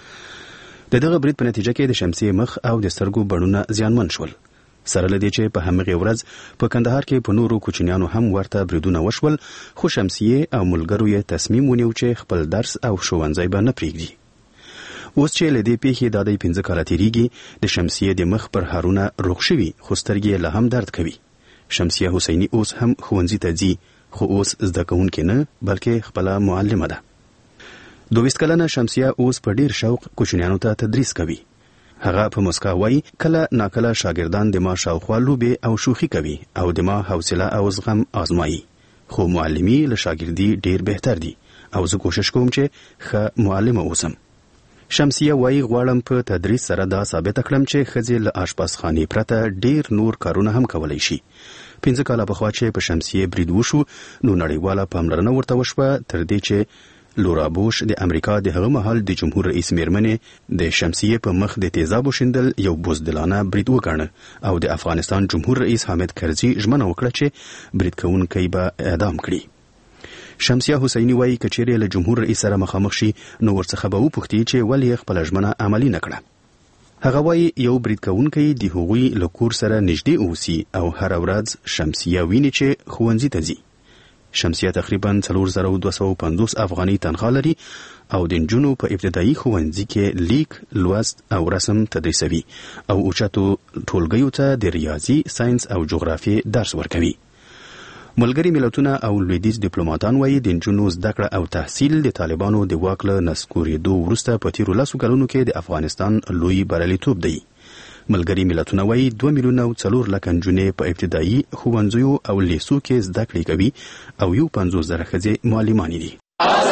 د دغه برید په نتیجه کې د شمسیې مخ او د سترګو بڼونه زیانمن شول. سره له دې چې په همغې ورځ په کندهار کې په نورو کوچنیانو هم ورته بریدونه وشول خو شمسیې او ملګرو یې تصمیم ونیو چې خپل درس او ښوونځی به نه پرېږدي. اوس چې له دې پیښې دا د پنځه کاله تېرېږي د شمسیې د مخ پر هارونه روغ شوي خو سترګې له هم درد کوي. شمسیه حسینی اوس هم ښوونځي ته ځي خو اوس زده کوونکې نه بلکې خپله معلمه ده. دوه ویشت کلنه شمسیه اوس په ډیر شوق کوچنیانو ته تدریس کوي. هغه په مسکا وایي کله ناکله شاګردان د ما شاوخوا لوبې او شوخي کوي او د ما حوصله او زغم آزمایي خو معلمي له شاګردي ډیر بهتر دي او زه کوشش کوم چې ښه معلمه اوسم. شمسیه وایي غواړم په تدریس سره دا ثابته کړم چې ښځې له اشپزخانې پرته ډیر نور کارونه هم کولی شي. پنځه کاله پخوا چې په شمسیه برید وشو نو نړیواله پاملرنه ورته وشوه تر دې چې لورا بوش د امریکا د هغه مهال د جمهور رئیس میرمنې د شمسیه په مخ د تیزابو شیندل یو بزدلانه برید وګاڼه او د افغانستان جمهور رئیس حامد کرزي ژمنه وکړه چې برید کوونکی به اعدام کړي. شمسیه حسینی وایي که چیرې له جمهور رئیس سره مخامخ شي نو ورڅخه به وپوښتي چې ولې خپله ژمنه عملي نه کړه. هغه وايي یو برید کوونکی د هغوی له کور سره نږدې اوسي او هر ورځ شمسیه ویني چې ښوونځي ته ځي. شمسیه تقریبا څلور زره دوه سوه پنځوس افغاني تنخواه لري او د نجونو په ابتدایي ښوونځي کې لیک، لوست او رسم تدریسوي او اوچتو ټولګیو ته د ریاضي، ساينس او جغرافیې درس ورکوي. ملګري ملتونه او لویدیځ ډیپلوماټان وایي د نجونو زده کړه او تحصیل د طالبانو د واک له نسکورېدو وروسته په تیرو لسو کلونو کې د افغانستان لوی بریالیتوب دی. ملګري ملتونه وایي دوه میلیونه او څلور لکه نجونې په ابتدایي ښوونځیو او لیسو کې زده کړې کوي او یو پنځوس زره ښځې معلمانې دي.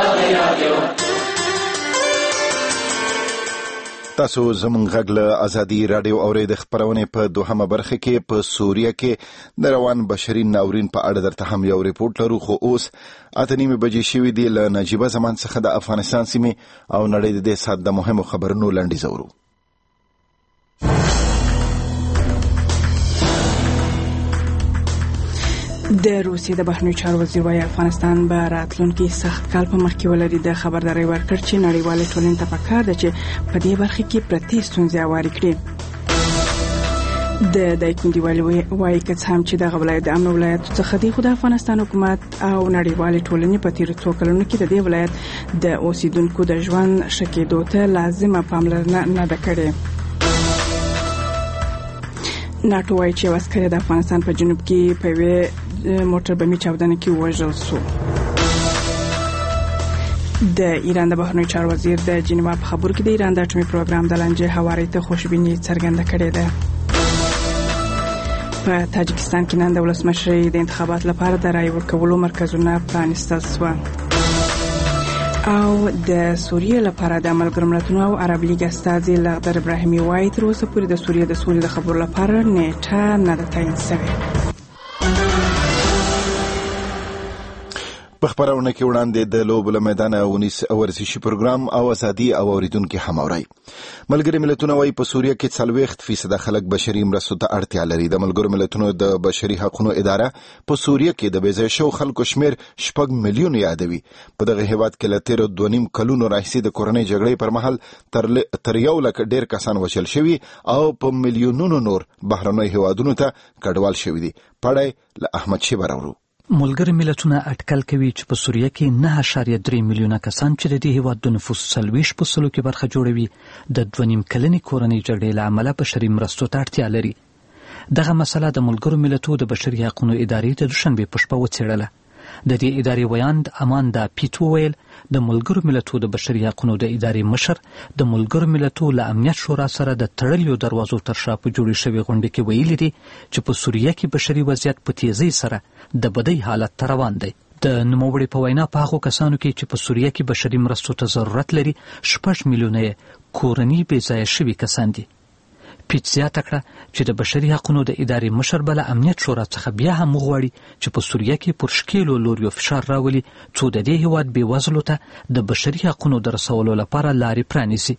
تاسو زموږ غږ له ازادي رادیو اورید خبرونه په دوهمه برخه کې په سوریه کې د روان بشري ناورین په اړه درته هم یو ریپورت لرو، خو اوس اته نیمه بجې شوې دي. له نجیبه زمان څخه د افغانستان سیمې او نړۍ د دې سات د مهمو خبرونو لنډیز اورو. د روسیې د بهرنیو چارو وزیر وايي افغانستان به راتلونکي سخت کال په مخ کې ولري. د خبرداري ورکړ چې نړیوالې ټولنې ته پکار ده چې په دې برخه کې پرتې ستونزې هوارې کړي. د دایکنډي والي وايي که څه هم چې دغه ولایت د امن ولایت څخه دی، خو د افغانستان حکومت او نړیوالې ټولنې په تیرو څو کلونو کې د دې ولایت د اوسیدونکو د ژوند ښه کېدو ته لازمه پاملرنه نه ده کړې. ناټو وايي چې عسکر د افغانستان په جنوب کې په یوې موټر بمي چاودنه کې وژل شو. د ایران د بهرنیو چارو وزیر د جنیوا په خبرو کې د ایران د اټومي پروګرام د لانجې هواري ته خوشبیني څرګنده کړې ده. په تاجکستان کې نن د ولسمشرۍ د انتخابات لپاره د رای ورکولو مرکزونه پرانیستل شو. او د سوریې لپاره د ملګرو ملتونو او عرب لیګ استازي لغدر ابراهیمي وايي تر اوسه پورې د سوریې د سولې د خبرو لپاره نیټه نه ده تعیین شوې. په خبرونه کې وړاندې د لوبو له میدانه ونیس ورزشي پروګرام او ازادي او اوریدونکو هماوري. ملګري ملتونه وايي په سوریه کې څلوېښت فیصد خلک بشري مرستو ته اړتیا لري. د ملګرو ملتونو د بشري حقوقو اداره په سوریه کې د بېځایه شو خلکو شمیر شپږ میلیون یادوي. په دغه هیواد کې له تیرو دوه نیم کلونو راهیسې د کورنۍ جګړې پر مهال تر تر یو لک ډیر کسان وژل شوي او په میلیونونو نور بهرنۍ هیوادونو ته کډوال شوي دي. پړای له احمد شیبر اورو. ملګري ملتونه اټکل کوي چې په سوریه کې نه اعشاریه درې میلیونه کسان چې د دې هیواد د نفوس څلوېښت په سلو کې برخه جوړوي د دوه نیم کلنې کورنۍ جګړې له امله بشري مرستو ته اړتیا لري. دغه مسله د ملګرو ملتونو د بشري حقوقو ادارې د دوشنبې په شپه وڅېړله. د دې ادارې ویاند اماندا پیټ وویل د ملګرو ملتونو د بشري حقوقو د ادارې مشر د ملګرو ملتونو له امنیت شورا سره د تړلیو دروازو تر شا په جوړې شوې غونډه کې ویلي دي چې په سوریه کې بشري وضعیت په تیزی سره د بدی حالت ته روان دی. د نوموړي په وینا په هغو کسانو کې چې په سوریه کې بشري مرستو ته ضرورت لري شپږ میلیونه کورنۍ بېځایه شوي کسان دي. پیټ زیاته کړه چې د بشري حقوقو د ادارې مشر به له امنیت شورا څخه بیا هم وغواړي چې په سوریه کې پر شکیلو لوریو فشار راولي څو د دې هیواد بېوزلو ته د بشري حقوقو د رسولو لپاره لارې پرانیسي.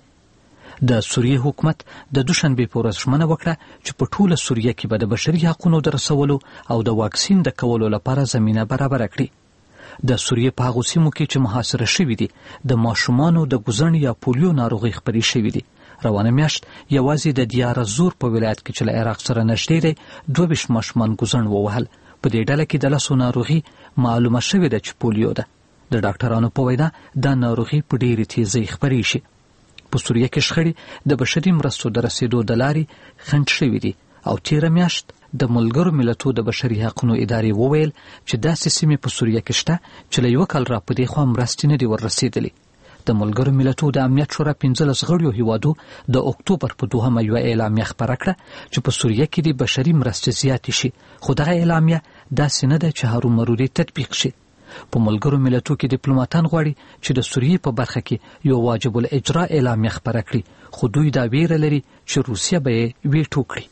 د سوریې حکومت د دوشنبې په ورځ ژمنه وکړه چې په ټوله سوریه کې به د بشري حقوقو د رسولو او د واکسین د کولو لپاره زمینه برابره کړي. د سوریې په هغو سیمو کې چې محاصره شوي دي د ماشومانو د ګوزڼ یا پولیو ناروغي خپرې شوي دي. روانه میاشت یوازې د دیار زور په ولایت کې چې له عراق سره نږدې دی دوه ویشت ماشومان ګوزڼ ووهل. په دې ډله کې د لسو ناروغي معلومه شوې ده چې پولیو ده. د ډاکټرانو په وینا دا ناروغي په ډېرې تیزۍ خپرې شي. په سوریه کې شخړې د بشري مرستو د رسیدو د لارې خنډ شوي دي او تیره میاشت د ملګرو ملتونو د بشري حقوقو ادارې وویل چې داسې سیمې په سوریه کې شته چې له یوه کال را په دې خوا مرستې نه دي وررسېدلې. د ملګرو ملتونو د امنیت شورا پنځلس غړیو هیوادو د اکتوبر په دوهمه یوه اعلامیه خپره کړه چې په سوریه کې د بشري مرستې زیاتې شي، خو دغه اعلامیه داسې نه ده چې هرومرو دې تطبیق شي. په ملګرو ملتونو کې ډیپلوماټان غواړي چې د سوریې په برخه کې یو واجب الاجرا اعلامیه خپره کړي، خو دوی دا ویره لري چې روسیه به یې ویټو کړي.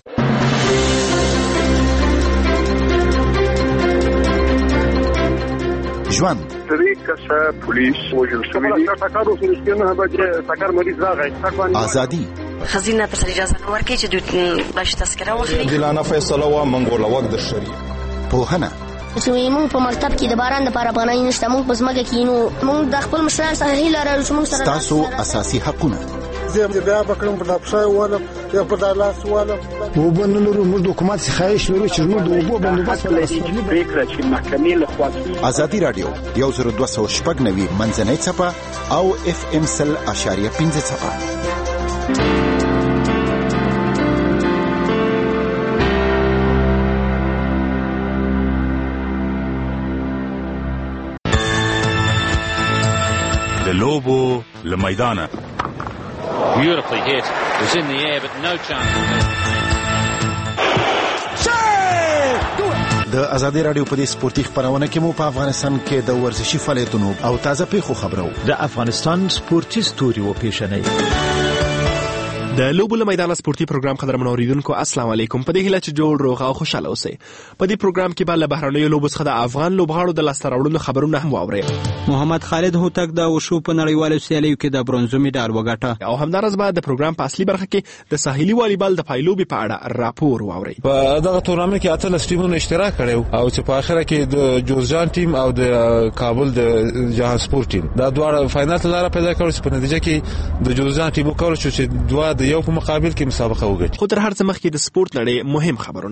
ژوند درې کسه پولیس وژل شوي دي. ټکر وشو نه به ټکر مریض راغی. ازادي خزینه ته اجازه نه ورکړي چې دوی باش تذکره واخلي. دلانه فیصله وا منګول وخت د شریعت پوهنه چې موږ په مکتب کې د باران لپاره پناه نشته، موږ په ځمکه کې نو موږ د خپل مشرانو سره هیله لرو چې موږ سره تاسو اساسي حقونه زه بیا بکړم په لپسای ولم یا په دالاس ولم وبن لرو موږ د حکومت څخه خواهش لرو چې موږ د وبو بندوبست ولرو فکر چې محکمې له خوا ازادي رادیو یو زر دوه سوه شپږ نوي منځنۍ څپه او اف ام سل اشاریه پنځه څپه. د لوبو له میدانه Beautifully hit. It was in the air, but no chance. د ازادي رادیو په دې سپورتي خبرونه کې مو په افغانستان کې د ورزشي فعالیتونو او تازه پیښو خبرو د افغانستان سپورتي ستوري او پیښنې د لوبو له میدان سپورتي پروګرام قدرمنو اوریدونکو السلام علیکم. په دې هیله چې جوړ روغ او خوشاله اوسئ. په دې پروګرام کې به له بهرنیو لوبو څخه د افغان لوبغاړو د لاسته راوړنو خبرونه هم واورئ. محمد خالد هوتک د وشو په نړیوالو سیالیو کې د برونزو میډال وګاټه او همدارس به د پروګرام په اصلي برخه کې د ساحلي والیبال د پایلوبي په اړه راپور واورئ. په دغه تورنمنت کې اتلس ټیمونو اشتراک کړو او چې په اخره کې د جوزجان ټیم او د کابل د جهان سپورت ټیم دا دواړه فائنل ته لاره پیدا کړو چې په نتیجه کې د جوزجان ټیم وکړ چې دوه د یو په مقابل کې مسابقه وګټي. خو تر هر څه مخکې د سپورت نړۍ مهم خبرونه.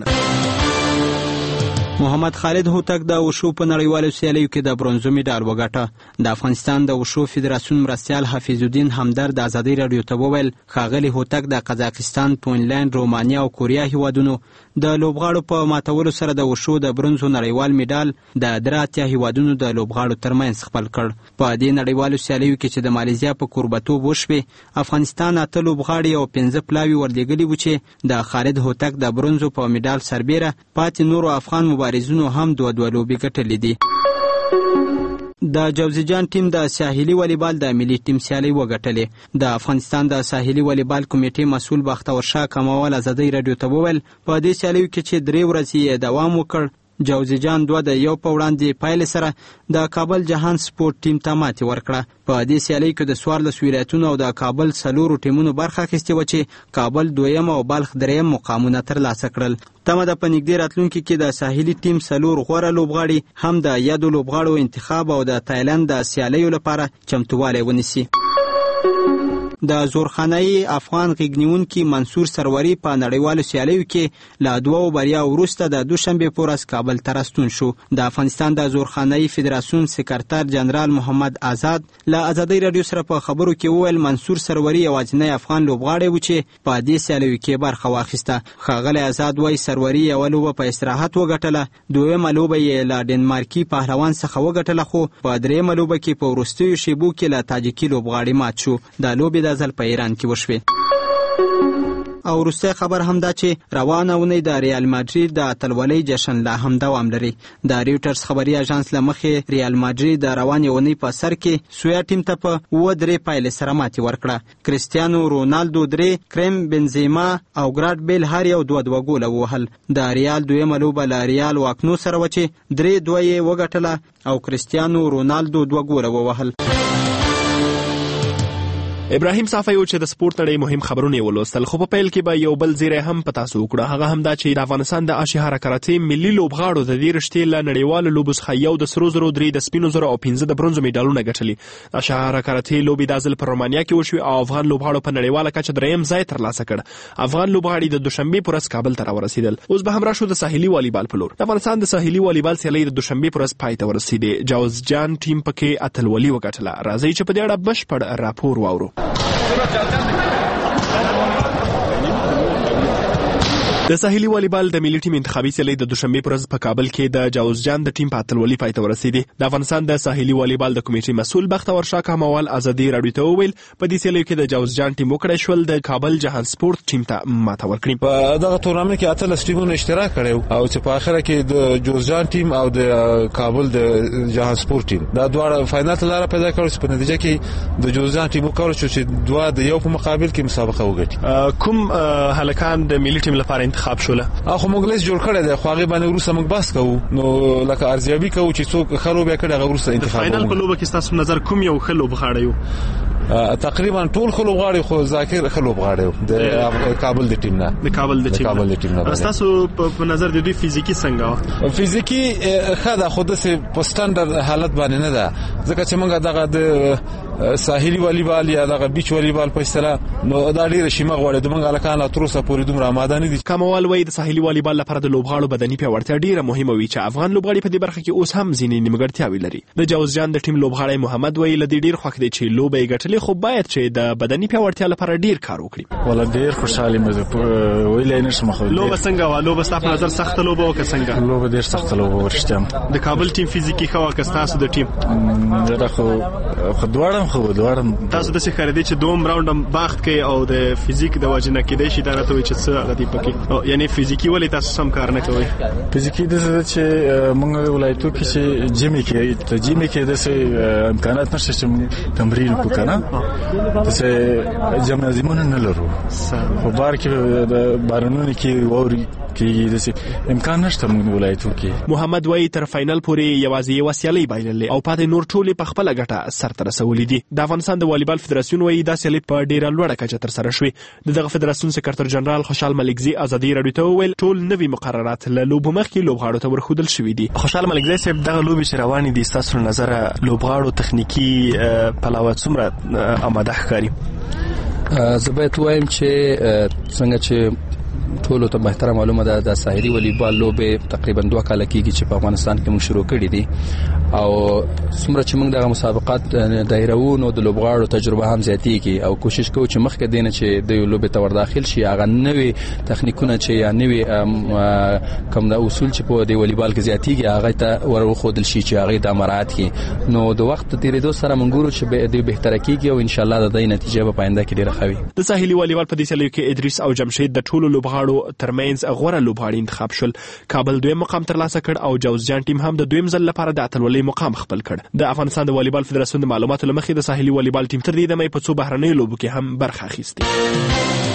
محمد خالد هوتک د وشو په نړیوالو سیالیو کې د برونزو میډال وګاټه. د افغانستان د وشو فدراسیون مرستیال حفیظ الدین همدرد د ازادي رادیو ته وویل ښاغلي هوتک د قزاقستان، فینلند، رومانیا او کوریا هیوادونو د لوبغاړو په ماتولو سره د وشو د برونزو نړیوال میډال د درې اتیا هیوادونو د لوبغاړو ترمنځ خپل کړ. په دې نړیوالو سیالیو کې چې د مالیزیا په کوربتوب وشوې، افغانستان اته لوبغاړي او پنځه پلاوي ورلېږلي و چې د خالد هوتک د برونزو په میډال سربیره پاتې نورو افغان مبارزینو هم دوه دوه لوبې ګټلې دي. د جوزجان ټیم د ساحلي والیبال د ملي ټیم سیالي وګټلې. د افغانستان د ساحلي والیبال کمیټې مسؤل بختور شاه کمال ازادي رادیو ته وویل په دې سیالیو کې چې درې ورځې دوام وکړ، جوزجان دوه د یو په وړاندې پایلې سره د کابل جهان سپورت ټیم ته ماتې ورکړه. په دې سیالۍ کې د څوارلس ولایتونو او د کابل څلورو ټیمونو برخه اخیستې وه چې کابل دویم او بلخ دریم مقامونه ترلاسه کړل. تمه ده په نږدې راتلونکي کې د ساحلي ټیم څلور غوره لوبغاړي هم د یادو لوبغاړو انتخاب او د تایلند د سیالیو لپاره چمتووالی ونیسي. د زورخانه‌ای افغان غیږنیونکي منصور سروري په نړیوالو سیالیو کې له دوو بریا وروسته د دوشنبه په ورځ کابل ته راستون شو. د افغانستان د زورخانه‌ای فدراسیون سکرتر جنرال محمد آزاد له ازادي رادیو سره په خبرو کې وویل منصور سروري یوازینی افغان لوبغاړی و چې په دې سیالیو کې برخه واخیسته. ښاغلی آزاد وایي سروري یوه لوبه په استراحت وګټله، دویمه لوبه یې له ډنمارکي پهلوان څخه وګټله، خو په دریمه لوبه کې په وروستیو شیبو کې له تاجیکي لوبغاړي مات شو. د لوبې د ځل په ایران کې وشوې. او وروستی خبر هم دا چې روانه اونۍ د ریال مادرید د اتلولۍ جشن لا هم دوام لري. د ریوټرز خبري اژانس له مخې ریال مادرید د روانې اونۍ په سر کې سویا ټیم ته په اووه درې پایلې سره ماتې ورکړه. کریستیانو رونالدو درې، کریم بنزیما او ګراټ بیل هر یو دوه دوه ګوله ووهل. د ریال دویمه لوبه له ریال واکنو سره وه چې درې دوه یې وګټله او کریستیانو رونالدو دوه ګوله ووهل. ابراهیم صافی او چې د سپورت نړۍ مهم خبرونه ولوستل، خو په پیل کې به یو بل زیری هم پتا سو کړه. هغه هم دا چې د افغانستان د اشهاره کراته ملي لوبغاړو د دې رشتې له نړیوالو لوبو څخه یو د سرو زرو، درې د سپینو زرو او پنځه د برونزو میډالونه ګټلي. اشهاره کراته لوبې د ځل په رومانیا کې وشوې او افغان لوبغاړو په نړیواله کچه دریم ځای ترلاسه کړ. افغان لوبغاړي د دوشنبه پر ورځ کابل ته ورسېدل. اوس به هم راشو د ساحلي والیبال په لور. د افغانستان د ساحلي والیبال سیالي د دوشنبه پر ورځ پای ته ورسېده. جوزجان ټیم پکې اتلولي وګټله. راځي چې په دې اړه بشپړ راپور واورو. د ساحلي والیبال د ملي ټیم انتخابي سیالي د دوشنبه پر ورځ په کابل کې د جوزجان د ټیم په اتلولي پای ته ورسېده. د افغانستان د ساحلي والیبال د کمیټې مسؤل بختور شاه کمال ازادي رادیو ته وویل په دې سیالیو کې د جوزجان ټیم وکړی شول د کابل جهان سپورت ټیم ته ماته ورکړي. په دغه تورنمنت کې اتلس ټیمونو اشتراک کړو او چې په اخره کې د جوزجان ټیم او د کابل د جهان سپورت ټیم دا دواړه فائنل ته لاره پیدا کړو چې په نتیجه کې د جوزجان ټیم وکړ چې دوه د یو په مقابل کې مسابقه وګټي. کوم هلکان د ملي ټیم لپاره انتخاب شول؟ اخو موږ لیست جوړ کړی دی، خو هغه باندې وروسته موږ بحث کوو، نو لکه ارزیابي کوو چې څوک ښه لوبه کړي هغه وروسته انتخاب کوو. فائنل په لوبه کې تاسو نظر کوم یو ښه لوبغاړی یو؟ تقریبا ټول ښه لوبغاړي، خو ذاکر ښه لوبغاړی د کابل د ټیم نه د کابل د ټیم کابل د ټیم نه. تاسو په نظر د دوی فزیکی څنګه؟ فزیکی ښه ده، خو د په سټانډرډ حالت باندې نه ده، ځکه چې موږ دغه د ساحلي والیبال یا دغه بیچ والیبال په اصطلاح نو دا ډیره شیمه غواړي د منګ الکان لا تر اوسه پورې دومره آماده نه دي. کموال وایي د ساحلي والیبال لپاره د لوبغاړو بدني پیاوړتیا ډیره مهمه وي چې افغان لوبغاړي په دې برخه کې اوس هم ځینې نیمګړتیاوې لري. د جوزجان د ټیم لوبغاړی محمد وایي له دې ډیر خوښ دی چې لوبه یې ګټلې، خو باید چې د بدني پیاوړتیا لپاره ډیر کار وکړي. ولا ډیر خوشاله مې ویلای نشم خو لوبه څنګه و؟ لوبه ستاسو په نظر سخته لوبه او که څنګه؟ لوبه ډیر سخته لوبه ورشته. د کابل ټیم فزیکی خو که تاسو د ټیم دا خو خو دوړم خو دوړم تاسو د څه خریدي چې دوم راوند باخت کوي او د فزیک د وجنه کې د شي دا راته وي چې څه غدي پکې، یعنی فزیکی ولې تاسو سم کار نه کوي؟ فزیکی د څه چې موږ ولایتو کې چې جیمي کې ته جیمي کې د څه امکانات نشته چې تمرین وکړو، څه جمنازیمونه نه لرو خو بار کې د بارونو کې ووري کې د څه امکان نشته موږ ولایتو کې. محمد وای تر فائنل پورې یوازې یو سیالي بایللې او پاتې نور ټولې په خپل ګټه سرته رسولې دي. د افغانستان د والیبال فدراسیون وایي دا سیالي په ډیره لوړه کچه تر سره شوې. دغه فدراسیون سکرټر جنرال خوشحال ملکزی ازادي رادیو ته وویل ټول نوي مقررات له لوبو مخکې لوبغاړو ته ورښودل شوي دي. خوشحال ملکزی صاحب دغه لوبې چې روانې دي ستاسو نظر لوبغاړو تخنیکی پلاوه څومره آماده ښکاري؟ زه باید وایم چې څنګه چې ټولو ته بهتره معلومه ده د ساحلي والیبال لوبې تقریبا دوه کال کېږي چې په افغانستان کې موږ شروع کړې دي او څومره چې موږ دغه مسابقات دایروو نو د لوبغاړو تجربه هم زیاتېږي او کوشش کوو چې مخکې دینه چې د یو لوبې ته ورداخل شي هغه نوي تخنیکونه چې یا نوي کوم د اصول چې په د والیبال کې زیاتېږي هغه ته ورخودل شي چې هغه د مراعات کړي نو د وخت تیریدو سره موږ ګورو چې د بهتره کېږي او ان شاء الله د دې نتیجه په آینده کې ډیره ښه وي. د ساحلي والیبال په دې سیالیو کې ادریس او جمشید د ټولو لوبغاړو ترمنځ غوره لوبغاړي انتخاب شول. کابل دویم مقام ترلاسه کړ او جوزجان ټیم هم د دویم ځل لپاره د اتلولۍ مقام خپل کړ. د افغانستان د والیبال فدراسیون د معلوماتو لمخې د ساحلي والیبال ټیم تر دې دمه په څو بهرنیو لوبو کې هم برخه اخیستې.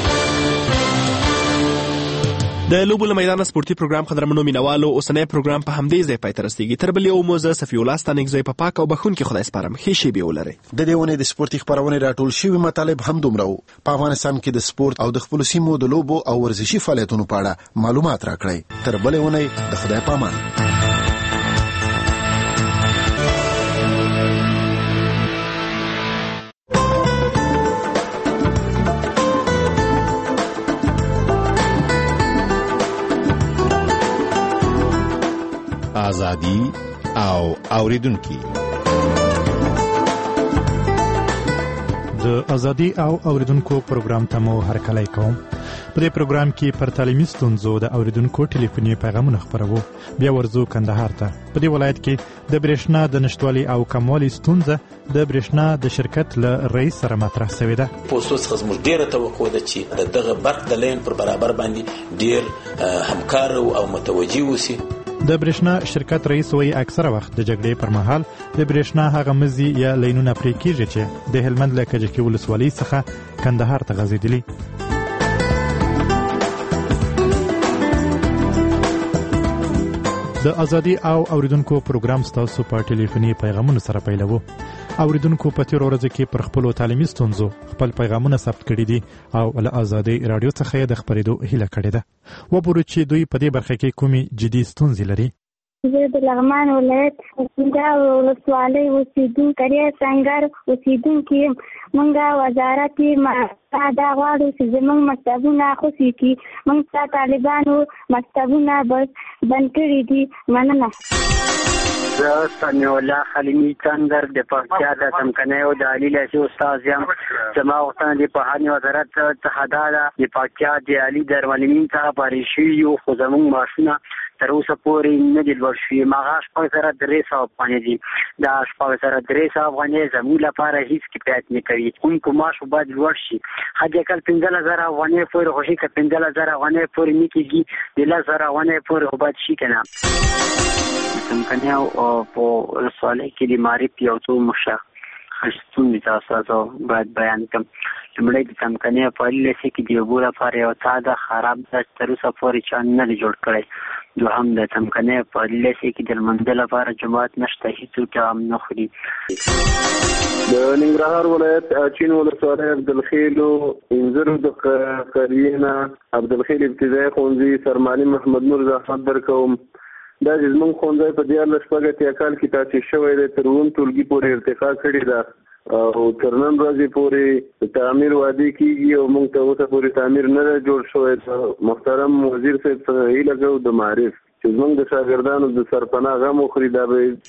د لوبو له میدان سپورتي پروګرام قدرمنو مینوالو اوسنی پروګرام په همدې ځای پای ته رسیږي. تر بل یو موزه صفی الله ستانګزی په پاک او بخونکي خدای سپارم. ښې شېبې ولرئ. د دې ونې د سپورتي خبرونه راټول شوي مطالب هم دومره وو. په افغانستان کې د سپورت او د خپل سیمو د لوبو او ورزشي فعالیتونو په اړه معلومات راکړئ. تر بل ونې د خدای پامان. ازادي او اوریدونکو د ازادي او اوریدونکو پروګرام ته مو هرکلی کوم. په دې پروګرام کې پر تعلیمي ستونزو د اوریدونکو ټلیفوني پیغامونه خپروو. بیا ورځو کندهار ته. په دې ولایت کې د برېښنا د نشټوالي او کموالي ستونزه د برېښنا د شرکت له رئیس سره مطرح شوې ده. پوسټ څخه زموږ ډیره توقع ده چې دغه برق د لین پر برابر باندې ډیر همکار او متوجي وسی. د برېښنا شرکت رئیس وایي اکثره وخت د جګړې پر مهال د برېښنا هغه مزي یا لینونه پرې کېږي چې د هلمند له کجکي ولسوالۍ څخه کندهار ته غځېدلي. د ازادي او اوریدونکو پروګرام ستاسو په ټلیفوني پیغامونو سره پیلوو. اوریدونکو په تیر ورځ کې پر خپل تعلیمي ستونزو خپل پیغامونه ثبت کړي دي او له ازادي رادیو څخه د خبرېدو هیله کړې ده. وګورو چې دوی په دې برخه کې کومې جدي ستونزې لري. زه د لغمان ولایت دا ولسوالۍ اوسیدونکی سنگر اوسیدونکی یم. موږ وزارت یې دا غواړو چې زموږ مکتبونه خوشي کړي. موږ ته طالبانو مکتبونه بند کړي دي. مننه. زه سمیع الله خلیمي سنگر د پکتیا د څمکنیو د علي لاسي استاد یم. زما غوښتنه د پوهنې وزارت څخه دا ده د پکتیا د علي درملمین څخه پارې شوي یو خو زموږ معاشونه تر اوسه پورې نه دي لوړ شوي. هغه شپږ زره درې سوه افغانۍ دي. دا شپږ زره درې سوه افغانۍ زموږ لپاره هېڅ کفایت نه کوي. ښوونکو معاش باید لوړ شي. حداقل پنځلس زره افغانۍ پورې خو شي، که پنځلس زره افغانۍ پورې نه کېږي د لس زره افغانۍ پورې خو باید شي که نه. څمکنیو په ولسوالۍ کې د معارف یو څو مشخص ستونزې تاسو باید بیان کړم. لومړی د څمکنیو په علي لاسي کې د اوبو لپاره یو څاده خراب ده چې تر اوسه پورې چا نه دی جوړ کړی. دوهم د څمکنیو په علي لاسي کې د لمانځه لپاره جومات نشته، هېڅوک هم نه خوري. د ننګرهار ولایت اچین ولسوالۍ عبدالخیلو انځرو د قریې نه عبدالخیل ابتدایي ښوونځي سرمالي محمد نور زحمت درکوم. دا چې زموږ ښوونځی په دیارلس شپږ اتیا کال کې تاسیس شوی دی، تر اووم ټولګي پورې ارتقا کړې ده. او تر نن ورځې پورې تعمیر وعده کیږي او موږ ته اوسه پورې تعمیر نه جوړ شوی. محترم وزیر صاحب څخه هیله کوو د معرف چې زموږ د شاګردانو د سرپناه غم وخوري. دا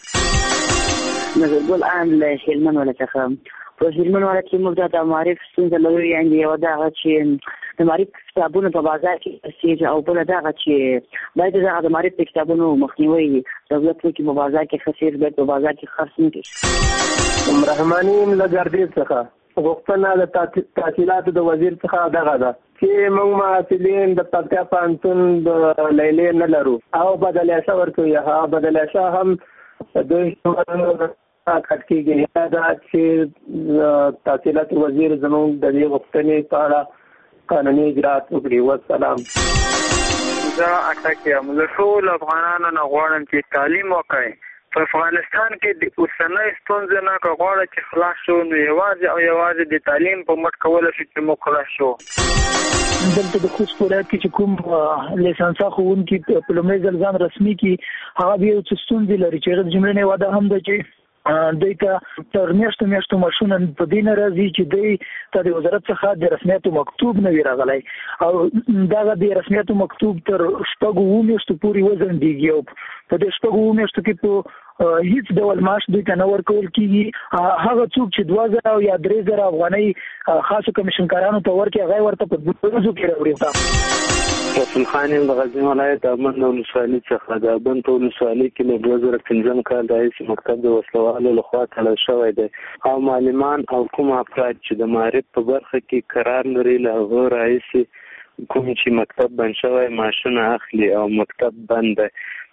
به نظرګل عام له هلمند ولایت څخه په هلمند ولایت کې موږ د معرف ستونزه لرو، یعنې یو دغه چې د معرف کتابونو په بازار کې رسېږي او بله دغه چې باید دغه د معرف د کتابونو مخنیوی دولت وکړي، په بازار کې خسیر باید په بازار کې خرڅ نه کړي. رحماني له ګردیز څخه غوښتنه د تحصیلاتو د وزیر څخه دغه ده چې موږ محصلین د پکتیا پوهنتون د لیلیې نه لرو او بدلیشه ورکوي. هغه بدلیشه هم دوی کټ کېږي. دا چې تحصیلات وزیر زموږ د دې غوښتنې په اړه قانوني اجراءات وکړي. والسلام. زه اټک یم. زه ټول افغانانو نه غواړم چې تعلیم وکړي. په افغانستان کې د اوسنۍ ستونزې نه که غواړه چې خلاص شو نو یوازې او یوازې د تعلیم په مټ کولی شو چې موږ خلاص شو. دلته د خوست ولایت کې چې کوم لیسانسا ښوونکي په لومړي ځل ځان رسمي کړي هغه بیا څه ستونزې لري چې هغه د جملې نه واده هم ده چې دوی ته تر میاشتو میاشتو ماشونه په دې نه راځي چې دوی ته د وزارت څخه د رسمیاتو مکتوب نه وي راغلی او دغه د رسمیاتو مکتوب تر شپږو اووه میاشتو پورې وځنډېږي او په دې شپږو اووه میاشتو کې په هیڅ ډول معاش دوی ته نه ورکول کېږي. هغه څوک چې دوه زره او یا درې زره افغانۍ خاصو کمیشنکارانو ته ورکړي هغه یې ورته په دوه ورځو کې راوړي. رسول خان یم د غزني ولایت ابند ولسوالۍ څخه. د ابند په ولسوالۍ کې له دوه زره پنځم کال راهیسې مکتب د وسلوالو لخوا تړل شوی دی او معلمان او کوم افراد چې د معرف په برخه کې قرار لري له هغو راهیسې کوم چې مکتب بند شوی معاشونه اخلي او مکتب بند دی.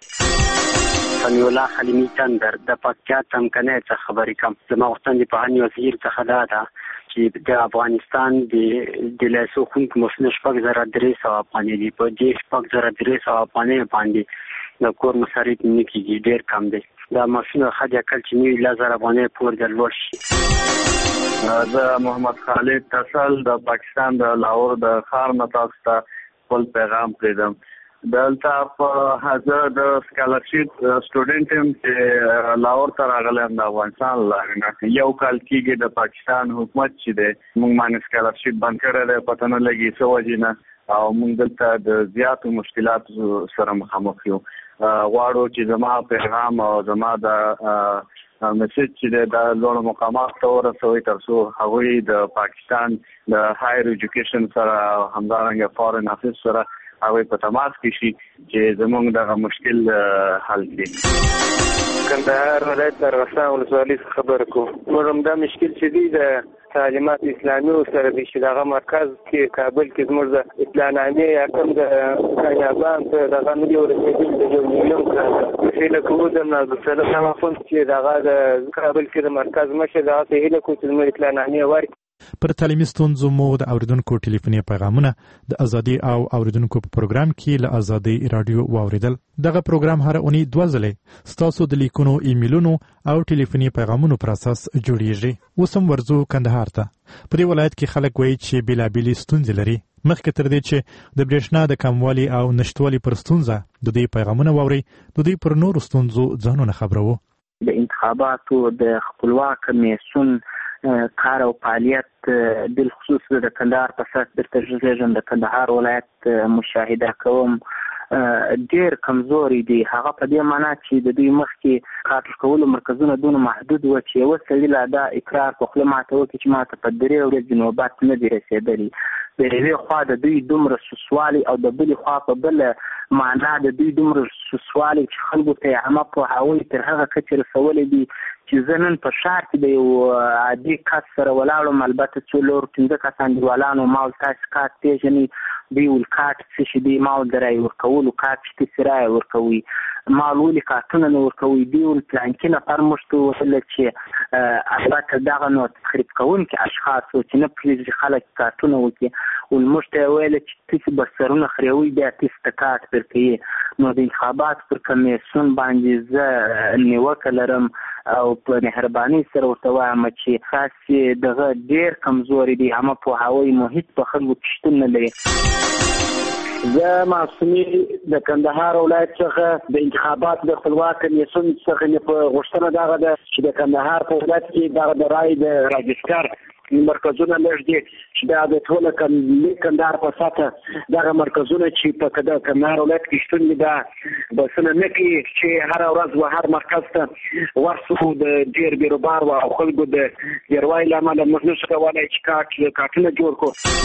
سمیع الله حلیمي تندر د پکتیا څمکنۍ څخه خبرې کوم. زما غوښتنه د پوهنې وزیر څخه دا ده چې د افغانستان د د لیسو ښوونکو مصونه شپږ زره درې سوه افغانۍ دي. په دې شپږ زره درې سوه افغانۍ باندې د کور مصارف نه کېږي، ډېر کم دی. دا مصونه حد اقل چې نوي لس زره افغانۍ پورې د لوړ شي. زه محمد خالد تسل د پاکستان د لاهور د ښار نه تاسو ته خپل پیغام پرېږدم. دلته په حاضر د سکالرشپ سټوډنټ یم چې لاهور ته راغلی یم د افغانستان لارې نه. یو کال کېږي د پاکستان حکومت چې دی موږ باندې سکالرشپ بند کړی دی، پته نه لګي څه وجې نه، او موږ دلته د زیاتو مشکلاتو سره مخامخ یو. غواړو چې زما پیغام او زما د میسج چې دی دا لوړو مقاماتو ته ورسوي تر څو هغوی د پاکستان د هایر ایجوکیشن سره همدارنګه فارن افیس سره هغوی په تماس کې شي چې زموږ دغه مشکل حل کړي. کندهار ولایت د ارغستان ولسوالۍ څخه خبره کوم. موږ همدا مشکل چې دی د تعلیمات اسلامي سره دی چې دغه مرکز کې کابل کې زموږ د اطلاعنامې یا کوم د کامیابان ته دغه نه دی ورسېدلي د یو میلیون کاله. هیله کوو د عبدالسلام شمافون چې دغه د کابل کې د مرکز مشر دغه ته هیله کوو چې زموږ اطلاعنامې ورکړي. پر تعلیمي ستونزو مو د اوریدونکو ټلیفوني پیغامونه د ازادي او اوریدونکو په پروګرام کې له ازادي رادیو واوریدل. دغه پروګرام هر اونۍ دوه ځلې ستاسو د لیکونو، ایمیلونو او ټلیفوني پیغامونو پر اساس جوړیږي. اوس هم ورځو کندهار ته. په دې ولایت کې خلک وایي چې بېلابېلې ستونزې لري. مخکې تر دې چې د برېښنا د کموالي او نشتوالي پر ستونزه د دوی پیغامونه واوري، د دوی پر نورو ستونزو ځانونه خبرو. د انتخاباتو د خپلواک کمیسیون کار او فعالیت بالخصوص د کندهار په سر درته ژغېږم د کندهار ولایت مشاهده کوم ډېر کمزوري دي. هغه په دې معنا چې د دوی مخکې کار کولو مرکزونه دونه محدود و چې یوه سړي لا دا اقرار په خوله ماته وکړي چې ما ته په درې ورځې نوبت نه دي رسېدلي. د یوې خوا د دوی دومره سوسوالي او د بلې خوا په بله معنا د دوی دومره سوسوالي چې خلکو ته یې عامه پوهاوی تر هغه کچې رسولی دي چې زه نن په ښار کې د یو عادي کس سره ولاړم، البته څلور پنځه کسان دیوالانو ما ول تاسې کارت پېژنئ، دوی ول کارت څه شي دی، ما ول د رایې ورکولو کارت چې تاسې رایې ورکوئ، ما ول ولې کارتونه نه ورکوئ، دوی ول پلانکي نفر موږ ته وویل چې البته دغه نو تخریب کوونکي اشخاص و چې نه پرېږدي خلک کارتونه وکړي، ول موږ ته یې ویل چې تاسې به سرونه خرېوئ بیا تاسې ته کارت درکوي. نو د انتخاباتو پر کمیسیون باندې زه نیوکه لرم او په مهربانۍ سره ورته وایم چې خاصې دغه ډېر کمزوري دي، عامه پوهاوی محیط په خلکو کې شتون نه لري. زه معصومي د کندهار ولایت څخه د انتخابات د خپلواک کمیسیون څخه مې په غوښتنه دغه ده چې د کندهار په ولایت کې دغه د رای د راجستر مرکزونه لږ دي چې دا د ټوله کندهار په سطحه دغه مرکزونه چې په کندهار ولایت کې شتون دي دا بسنه نه کوي چې هر ورځ و هر مرکز ته ورسو د ډېر بیروبار او خلکو د ډېروالي له امله موږ نشو کولی چې کارت کارتونه جوړ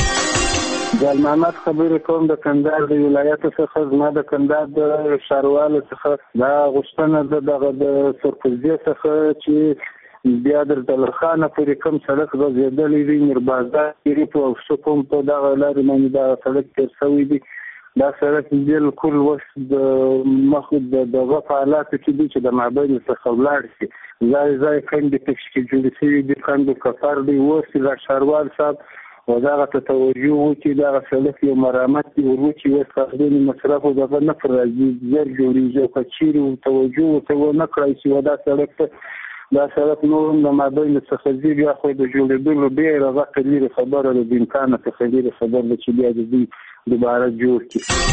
کړو. جال محمد خبرې کوم د کندهار د ولایت څخه. زما د کندهار د ښاروالو څخه دا غوښتنه ده دغه د سرکوزي څخه چې بیا در دلرخانه پورې کوم سړک غځېدلی دی میربازار شریف او شکوم په دغه لارې باندې دغه سړک تېر شوی دی. دا سړک بالکل اوس د مخ د دغه په حالاتو کې دی چې د مابین څخه ولاړ شي. ځای ځای کندې پکې کې جوړې شوي دي، کندو کفر دی. اوس دا ښاروال صاحب و دغه ته توجه وکړي، دغه سړک یو مرامت دی وروچې اوس قابل مصرف دغه نه پر راځي زر جوړېږي او که چیرې توجه ورته ونه کړی چې دا سړک ته دا سړک نور هم د مابین څخه ځي بیا خو د جوړېدلو ډېره وخت لري خبره ده، د امکانه څخه لري خبره ده چې بیا د دوی دوباره جوړ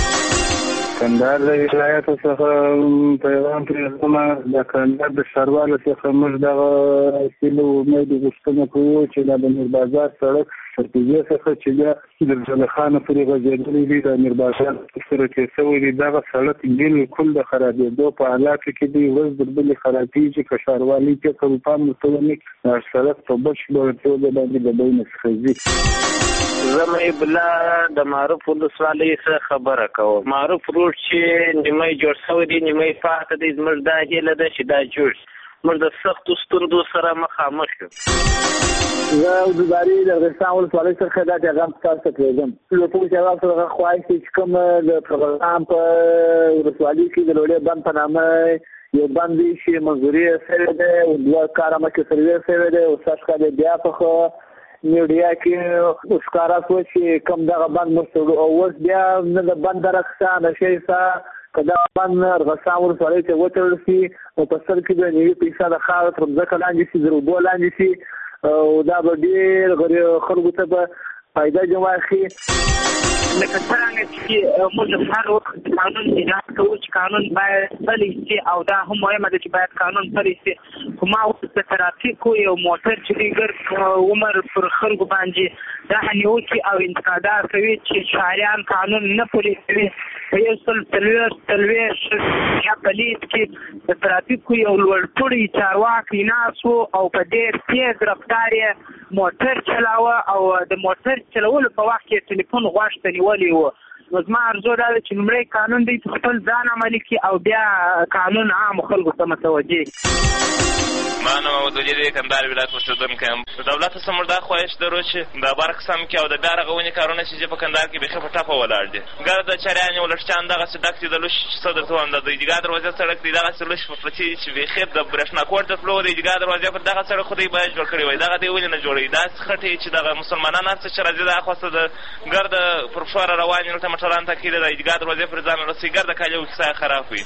کړي. کندهار د ولایاتو څخه پیغام پرېږدم د کندهار د ښاروالو څخه موږ دغه هیله امید غوښتنه کوو چې دا د میربازار سړک سرکوزي څخه چې بیا د زلخانه پورې غځېدلی دی د میربازار سره تېر شوی دی، دغه سړک بالکل د خرابېدو په حالاتو کې دی. ورځ تر بلې خرابېږي که ښاروالي فکر پام ورته ونه کړي دا سړک په بشپړه توګه باندې د بین څخه ځي. زه محب الله د معروف ولسوالۍ څخه خبره کوم. معروف روډ چې نیمه جوړ شوی دی نیمه پاته دی، زموږ دا هیله ده چې دا جوړ شي. موږ د سختو ستونزو سره مخامخ یو. زه عبدالباري د ارغستان ولسوالۍ څخه دا پیغام تاسو ته پرېږدم. له ټولو پیغام سره خواهش دی چې کوم د پروګرام په ولسوالۍ کې د لوړې بند په نامه یو بند دی چې منظوري شوی دی او دوه کاله مخکې سروې شوی دی او سږ کال بیا په میډیا کې ښکاره شوه چې کوم دغه بند مستوړو او اوس بیا نه د بند درخصه نه شی سه که دا بند ارغستان ولسوالۍ ته وتړل شي نو په سر کې به نوي پیسه د خاورو تر ځمکه لاندې شي، د اوبو لاندې شي او دا به ډېر خلکو ته به فایده جمع کړي. لکه څرنګه چې موږ د هر وخت قانون اجرات کوو چې قانون باید پلی شي او دا هم مهمه ده چې باید قانون پلی شي. خو ما اوس د ترافیکو یو موټر چې دی ګرد عمر پر خلکو باندې دا نیوکې او انتقادات کوي چې شاعران قانون نه پلی کوي. په یو سل څلوېښت څلوېښت یا پلیس کې د ترافیکو یو لوړپوړی چارواکی ناست و او په ډېر تېز رفتار یې موټر چلاوه او د موټر چلولو په وخت کې ټلیفون غوږ ته نیولی و. نو زما ارزو دا ده چې لومړی قانون دی خپل ځان عملي کړي او بیا قانون عامو خلکو ته متوجه. ما نوم محمدولي دی، کندهار ولایت اوسېدونکی یم. د دولت څخه موږ دا خواهش لرو چې د برق سم کړي او د بیا رغونې کارونه چې په کندهار کې بیخي په ټپه ولاړ دي. ګرد د چریانې ولښتیان دغسې ډک دي د لوش څه درته وایم د عیدګاه دروازې سړک دی دغسې لوش په پرتې دي چې بیخي د برېښنا کوټ ته تلو د عیدګاه دروازې پر دغه سړک خو دوی باید جوړ کړی وای، دغه دوی ولې نه جوړوي؟ داسې خټې چې دغه مسلمانان هر څه چې راځي د هاخوا د ګرد پر پښواره روان یې دلته موټران ته کښېږدي د عیدګاه دروازې پر ځان رسوي ګرد کالیو کیسه یې خراب وي.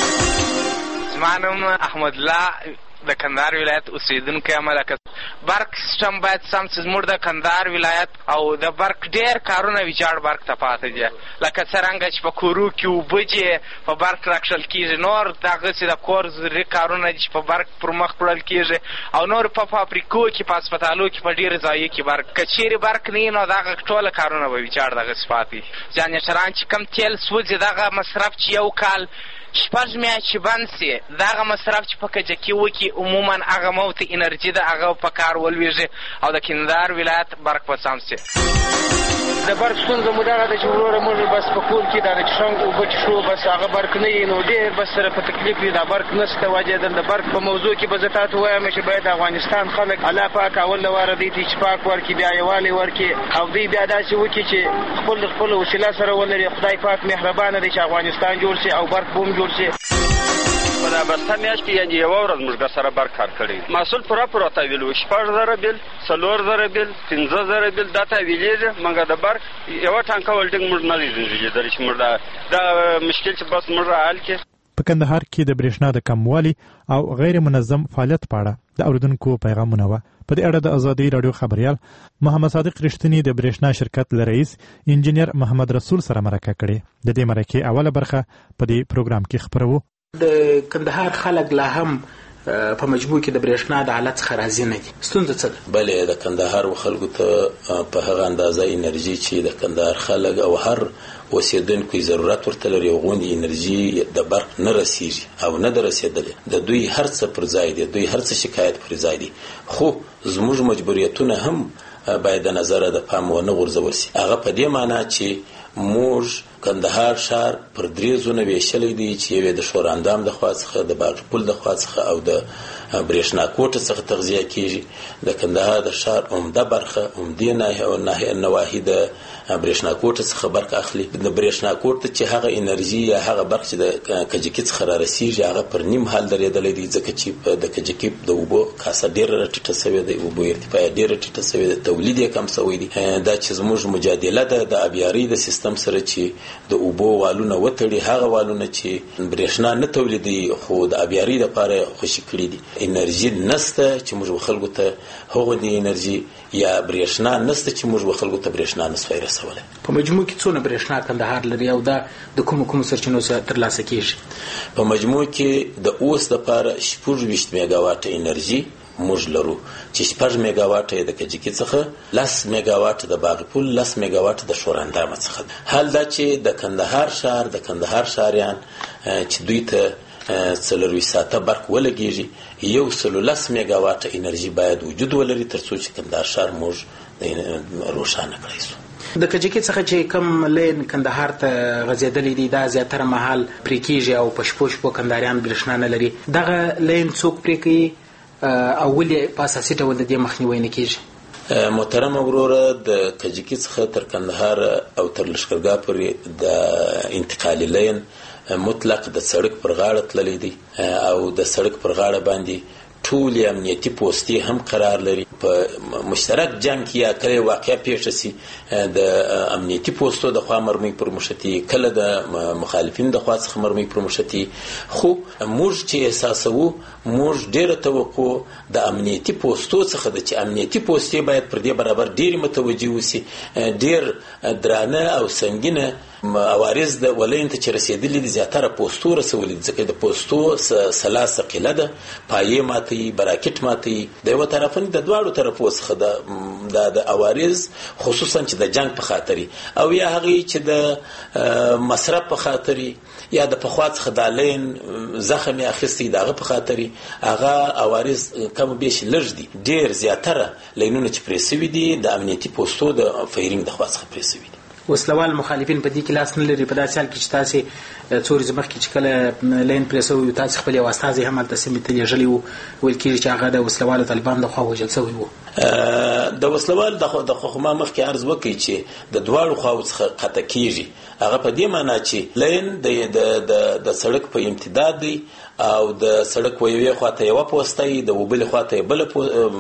زما نوم احمدالله د کندهار ولایت اوسېدونکی یم. لکه برق سیسټم باید سم چې زموږ د کندهار ولایت او د برق ډېر کارونه ویجاړ برق ته پاته دي. لکه څرنګه چې په کورو کې اوبه دي په برق راکشل کېږي، نور دغسې د کور ضروري کارونه دي چې په برق پر مخ وړل کېږي او نور په فابریکو کې په هسپتالو کې په ډېرې ځایو کې برق. که چیرې برق نه وي نو دغه ټوله کارونه به ویجاړ دغسې پاتې وي. جنریټران چې کم تیل سوځي دغه مصرف چې یو کال شپږ میاشتې بند سي دغه مصرف چې په کجکي وکړي عموما هغه موت انرژي ده هغه په کار ولوېږي او د کندهار ولایت برق به سم سي. د برق ستونزه مو دغه ده چې وروره موږ بس په کور کې دا د څښاک اوبه څښو بس هغه برق نه وي نو ډېر بس سره په تکلیف وي. دا برق نشته واجدل د برق په موضوع کې به زه تاته وایم چې باید د افغانستان خلک الله پاک اول واره دوی ته چې پاک ورکړي بیا یووالی ورکړي او دوی بیا داسې وکړي چې خپل د خپله وسیله سره ولري. خدای پاک مهربانه دی چې افغانستان جوړ شي او برق به هم جوړ شي. په دا بسته میاشت کې یعنې یوه ورځ موږ در سره برق کار کړی محصول پوره پوره تحویل و شپږ زره بیل څلور زره بیل پنځه زره بیل دا تحویلېږي مګر د برق یوه ټانکه ولډینګ موږ نه دی لیدلی چې موږ دا مشکل چې بس موږ حل کړي. په کندهار کې د برېښنا د کموالي او غیر منظم فعالیت په اړه د اوریدونکو پیغامونه وه. په دې اړه د ازادي راډیو خبريال محمد صادق رښتینی د برېښنا شرکت له رئیس انجینر محمد رسول سره مرکه کړې. د دې مرکې اوله برخه په دې پروګرام کې خبرو. د کندهار خلک لا هم په مجموع کې د برېښنا د حالت څخه راضي نه دي. ستونزه څه ده؟ بلې د کندهار خلکو ته په هغه اندازه انرژي چې د کندهار خلک او هر اوسیدونکو ضرورت ورته لري غونډې انرژي د برق نه رسیږي او نه در رسیدلې. د دوی هر څه پر ځای دي، دوی هر څه شکایت پر ځای دي، خو زموږ مجبوریتونه هم باید د نظر د پام ونه غورځول شي. هغه په دې معنی چې موږ کندهار ښار پر درې زونه ویشلی دی چې یو د شوراندام د خوا څخه، د باغپل د خوا څخه او د برېښنا کوټ څخه تغذیه کیږي. د کندهار د ښار عمده برخه عمدې ناحیه او ناحیه نواحي د برېښنا کوټ څخه برخه اخلي. د برېښنا کوټ چې هغه انرژي یا هغه برخه چې د کجکي څخه را رسیږي هغه پر نیم حال درېدلی دی، ځکه چې د کجکي د اوبو کاسه ډېره ټیټه سوې ده، اوبو ارتفاع ډېره ټیټه سوې ده، تولید یې کم سوی دی. دا چې زموږ مجادله ده د ابیارۍ د سیستم سره چې د اوبو والونه وتړي، هغه والونه چې برېښنا نه تولیدي خو د ابیارۍ لپاره خوشي کړي دي. انرژي نسته چې موږ خلکو ته هغه د انرژي یا برېښنا نسته چې موږ خلکو ته برېښنا نسوي رسوله. په مجموع کې څونه برېښنا کندهار لري او دا د کوم کوم سرچینو څخه ترلاسه کیږي؟ په مجموع کې د اوس لپاره شپږ ویشت میگا واټ انرژي موږ لرو، چې شپږ میگا واټ د کجکي څخه، لس میگا واټ د باغپل، لس میگا واټ د شوراندام څخه. حال دا چې د کندهار ښار د کندهار ښاریان چې دوی ته څلروي ساعته برق ولګیږي، یو سلو لس میگا واټ انرژي باید وجود ولري ترڅو چې کندهار ښار موږ روښانه کړی شو. د کجکي څخه چې کم لین کندهار ته غځېدلی دی دا زیاتره مهال پرې کیږي او په شپو شپو کندهاریان برېښنا نه لري. دغه لین څوک پرې کوي او ولې په اساسي ډول د دې مخنیوی نه کیږي؟ محترم وروره، د کجکي څخه تر کندهار او تر لښکرګاه پورې د انتقالي لین مطلق د سړک پر غاړه تللی دی او د سړک پر غاړه باندې ټولې امنیتي پوستې هم قرار لري. په مشترک جنګ کې یا کله واقعیا پیښه شي د امنیتي پوستو د خوا مرمۍ پر مشتي، کله د مخالفین د خوا څخه مرمۍ پر مشتي. خو موږ چې احساسوو موږ ډېره توقع د امنیتي پوستو څخه ده چې امنیتي پوستې باید پر دې برابر ډېرې متوجه وسي، ډېر درانه او سنګینه عوارض د ولین ته چې رسېدلي دي زیاتره پوستو رسولي، ځکه د پوستو سلا ثقیله ده، پایې ماتوي، براکټ ماتوي. د یوه طرف نه د دواړو طرفو څخه دا د عوارض خصوصا چې د جنګ په خاطري او یا هغې چې د مصرف په خاطري یا د پخوا څخه د لین زخم یې اخیستی د هغه په خاطري هغه عوارض کم بیش لږ دي. ډېر زیاتره لینونه چې پرې سوي دي د امنیتي پوستو د فایرینګ د خوا څخه پرې سوي دي. وسلوال مخالفین په دې کې لاس نه لري. په داسې حال کې چې تاسې څو ورځې مخکې چې کله لین پرې سوی و تاسې خپل یو استازی هم هلته سیمې ته لېږلی و، ویل کېږي چې هغه د وسلوالو طالبانو لخوا وژل سوی و. د وسلوال د خو ما مخکې عرض وکړي چې د دواړو خواو څخه قطع کېږي. هغه په دې معنا چې لین د سړک په امتداد دی او د سړک و یوې خواته یوه پوسته د وبلې خواته یې بله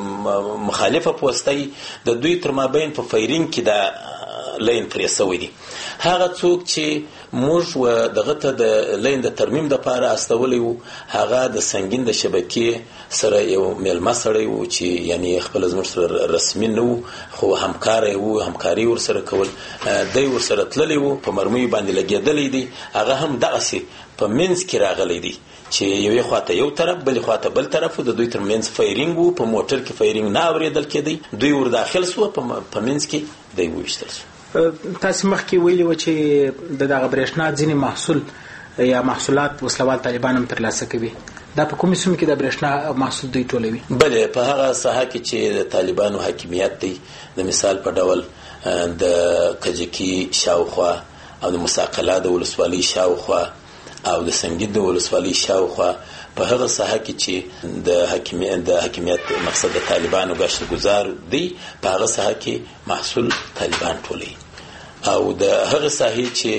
مخالفه پوسته د دوی تر مابین په فایرینګ کې د لین پرې سوی دي. هغه څوک چې موږ و دغه ته د لین د ترمیم دپاره استولی و هغه د سنګین د شبکې سره یو میلمه سړی و چې یعنی خپله زموږ سره رسمي نه و خو همکاری و، همکاري ورسره کول. دی ورسره تللی و، په مرمیو باندې لګېدلی دی. هغه هم دغسې په منځ کې راغلی دی چې یوې خواته یو طرف بلې خواته بل طرف و، د دوی تر منځ فایرینګ و. په موټر کې فایرینګ نه اورېدل کېدی، دوی ور داخل سوه، په منځ کې دی وویشتل شو. تاسې مخکې ویلي وه چې د دغه برېښنا ځینې محصول یا محصولات وسلوال طالبان هم ترلاسه کوي. دا په کومې سیمو کې د برېښنا محصول دوی ټولوي؟ بلې په هغه ساحه کې چې د طالبانو حاکمیت دی، د مثال په ډول د کجکي شاوخوا او د مساقله د ولسوالۍ شاوخوا او د سنګین د ولسوالۍ شاوخوا په هغه ساحه کې چې د حاکمیت د حاکمیت مقصد د طالبانو ګشت گزار دی، په هغه ساحه کې محصول طالبان ټولوي. او د هغه ساحې چې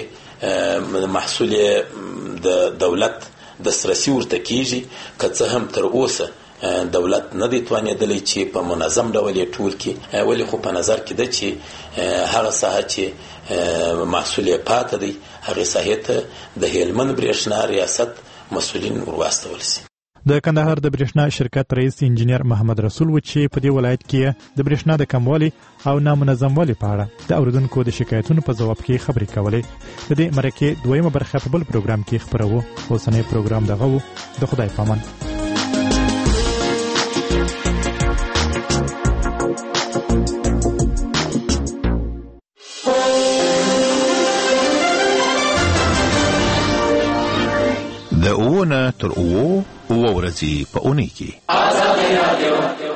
محصول د دولت دسترسي ورته کېږي، که څه هم تر اوسه دولت نه دی توانېدلی چې په منظم ډول یې ټول کړي، ولې خو په نظر کې ده چې هغه ساحه چې محصول یې پاته دی هغې ساحې ته د هلمند برېښنا ریاست مسؤلین ورواستول شي. د کندهار د برېښنا شرکت رئیس انجینیر محمد رسول و چې په دې ولایت کې د برېښنا د کموالي او نامنظموالي په اړه د اوریدونکو د شکایتونو په ځواب کې خبرې کولې. د دې مرکې دویمه برخه په بل پروګرام کې خپروو. اوسنی پروګرام دغه و. د خدای پامان. د اوونه تر اوو اوو ورځې په اونۍ کې